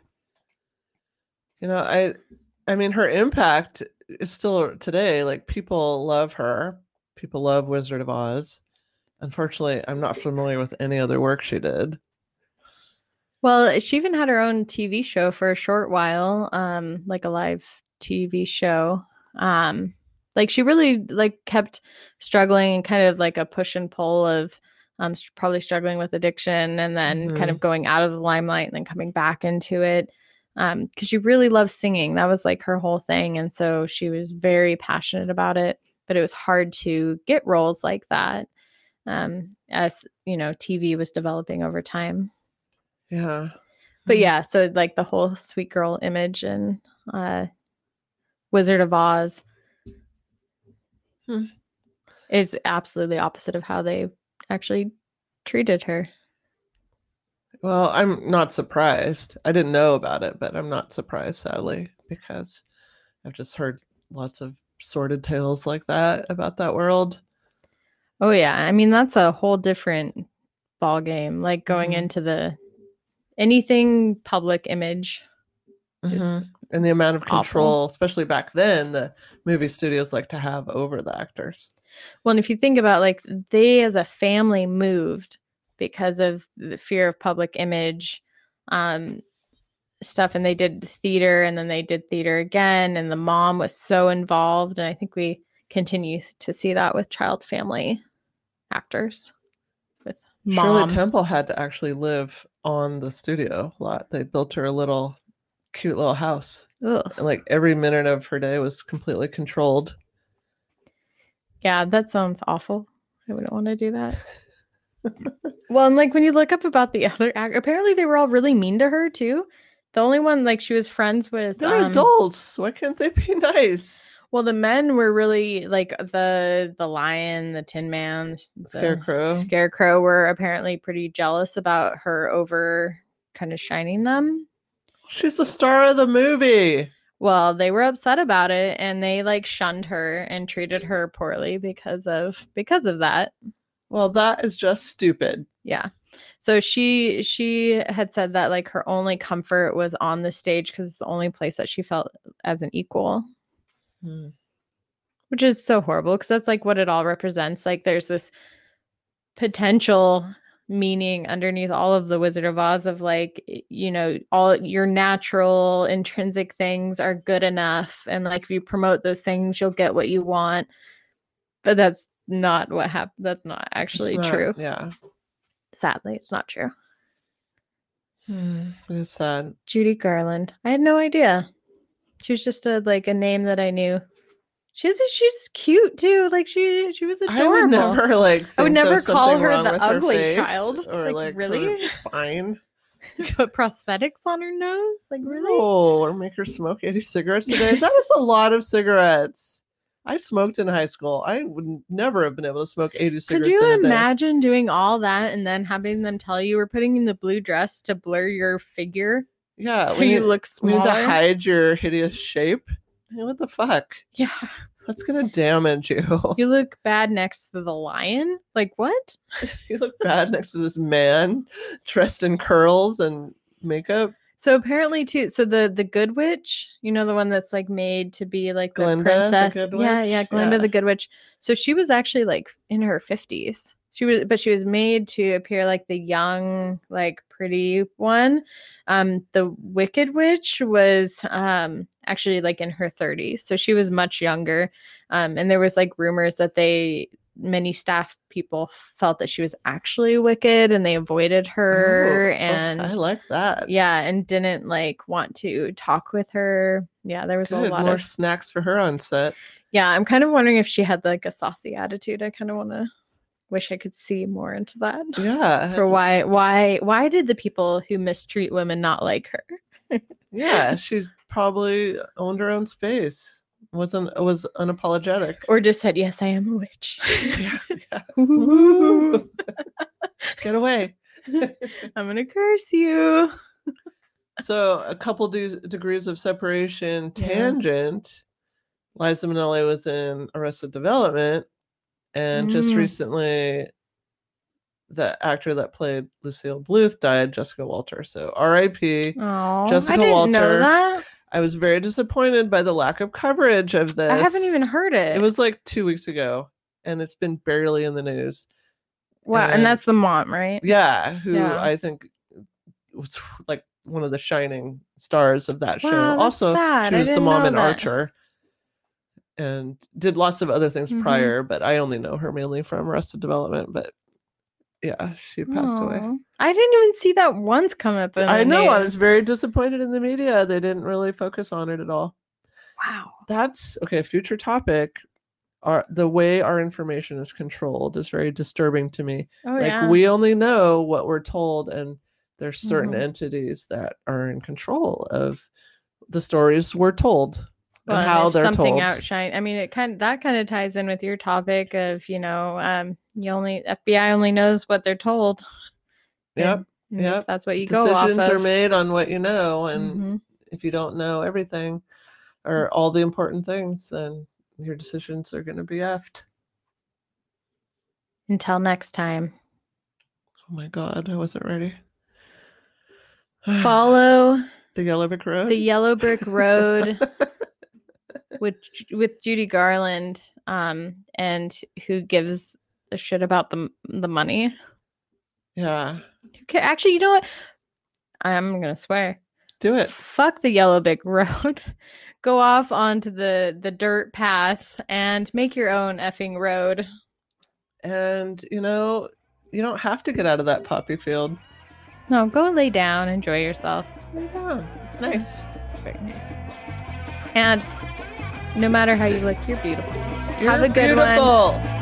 Her. I mean, her impact is still today. Like, people love her. People love Wizard of Oz. Unfortunately, I'm not familiar with any other work she did. Well, she even had her own TV show for a short while, like a live TV show. Like, she really like kept struggling, and kind of like a push and pull of probably struggling with addiction, and then kind of going out of the limelight and then coming back into it, because she really loved singing. That was like her whole thing, and so she was very passionate about it. But it was hard to get roles like that, as TV was developing over time. Yeah. But yeah, so like the whole sweet girl image and Wizard of Oz Hmm. is absolutely opposite of how they actually treated her. Well, I'm not surprised. I didn't know about it, but I'm not surprised, sadly, because I've just heard lots of sordid tales like that about that world. Oh yeah, I mean that's a whole different ball game. Like going Mhm. into the anything public image. Mhm. And the amount of awful. control, especially back then, the movie studios like to have over the actors. Well, and if you think about like they as a family moved because of the fear of public image stuff, and they did theater and then they did theater again, and the mom was so involved, and I think we continue to see that with child family actors with Shirley mom. Temple had to actually live on the studio a lot. They built her a little cute little house. Ugh. And like every minute of her day was completely controlled. Yeah, that sounds awful. I wouldn't want to do that. Well, and like when you look up about the other actor, apparently they were all really mean to her too. The only one like she was friends with They're adults. Why can't they be nice? Well, the men were really like the lion, the Tin Man, the Scarecrow were apparently pretty jealous about her over kind of shining them. She's the star of the movie. Well, they were upset about it and they like shunned her and treated her poorly because of that. Well, that is just stupid. Yeah. So she had said that like her only comfort was on the stage because it's the only place that she felt as an equal. Which is so horrible because that's like what it all represents. Like there's this potential meaning underneath all of the Wizard of Oz of like, you know, all your natural intrinsic things are good enough. And like if you promote those things, you'll get what you want. But that's not what happened. That's not actually true. Yeah. Sadly, it's not true. It's sad. Judy Garland. I had no idea. She was just a name that I knew. She's cute too. Like she was adorable. I would never I would never call her the ugly child. Or like really? Her spine. Put prosthetics on her nose? Like really? Oh, or make her smoke 80 cigarettes a day. That is a lot of cigarettes. I smoked in high school. I would never have been able to smoke 80 cigarettes. Could you imagine doing all that and then having them tell you we're putting in the blue dress to blur your figure? Yeah. So you look smaller. We need to hide your hideous shape. What the fuck? Yeah. That's gonna damage you. You look bad next to the lion? Like what? You look bad next to this man dressed in curls and makeup. So apparently too, so the Good Witch, you know, the one that's like made to be like the Glinda, princess. the Good Yeah, Glinda the Good Witch. So she was actually like in her 50s. She was made to appear like the young, like pretty one. The Wicked Witch was actually like in her 30s. So she was much younger. And there was like rumors that many staff people felt that she was actually wicked and they avoided her. And I like that. Yeah, and didn't like want to talk with her. Yeah, there was a lot more of snacks for her on set. Yeah, I'm kind of wondering if she had like a saucy attitude. I kind of want to wish I could see more into that. Yeah. For why did the people who mistreat women not like her? Yeah, she probably owned her own space. Was unapologetic. Or just said, "Yes, I am a witch." Yeah. Get away. I'm gonna curse you. So a couple degrees of separation tangent. Liza Minnelli was in Arrested Development, and just recently the actor that played Lucille Bluth died, Jessica Walter. So R.I.P. Jessica I didn't Walter. know that. I was very disappointed by the lack of coverage of this. I haven't even heard it. It was like 2 weeks ago, and it's been barely in the news. Wow, and that's the mom, right? Yeah, who I think was like one of the shining stars of that show. Also, sad. She was the mom in Archer, and did lots of other things prior, but I only know her mainly from Arrested Development. But yeah, she passed away. I didn't even see that once come up in the news. I was very disappointed in the media. They didn't really focus on it at all. Wow. That's okay. Future topic. The way our information is controlled is very disturbing to me. We only know what we're told, and There's certain Mhm. entities that are in control of the stories we're told Well, and how if they're something told. outshine, I mean, that kind of ties in with your topic of, FBI only knows what they're told, Yep. and if Yep. that's what you go off Decisions are of. made on what you know, and Hmm. if you don't know everything or all the important things, then your decisions are going to be effed. Until next time, Oh my God, I wasn't ready. follow the Yellow Brick Road. the Yellow Brick Road with Judy Garland, and who gives a shit about the money. Yeah. Actually, you know what? I'm gonna swear. Do it. Fuck the Yellow Brick Road. Go off onto the dirt path and make your own effing road. And you don't have to get out of that poppy field. No, go lay down, enjoy yourself. Lay down. It's nice. It's very nice. And no matter how you look, you're beautiful. You're Have a good beautiful. one.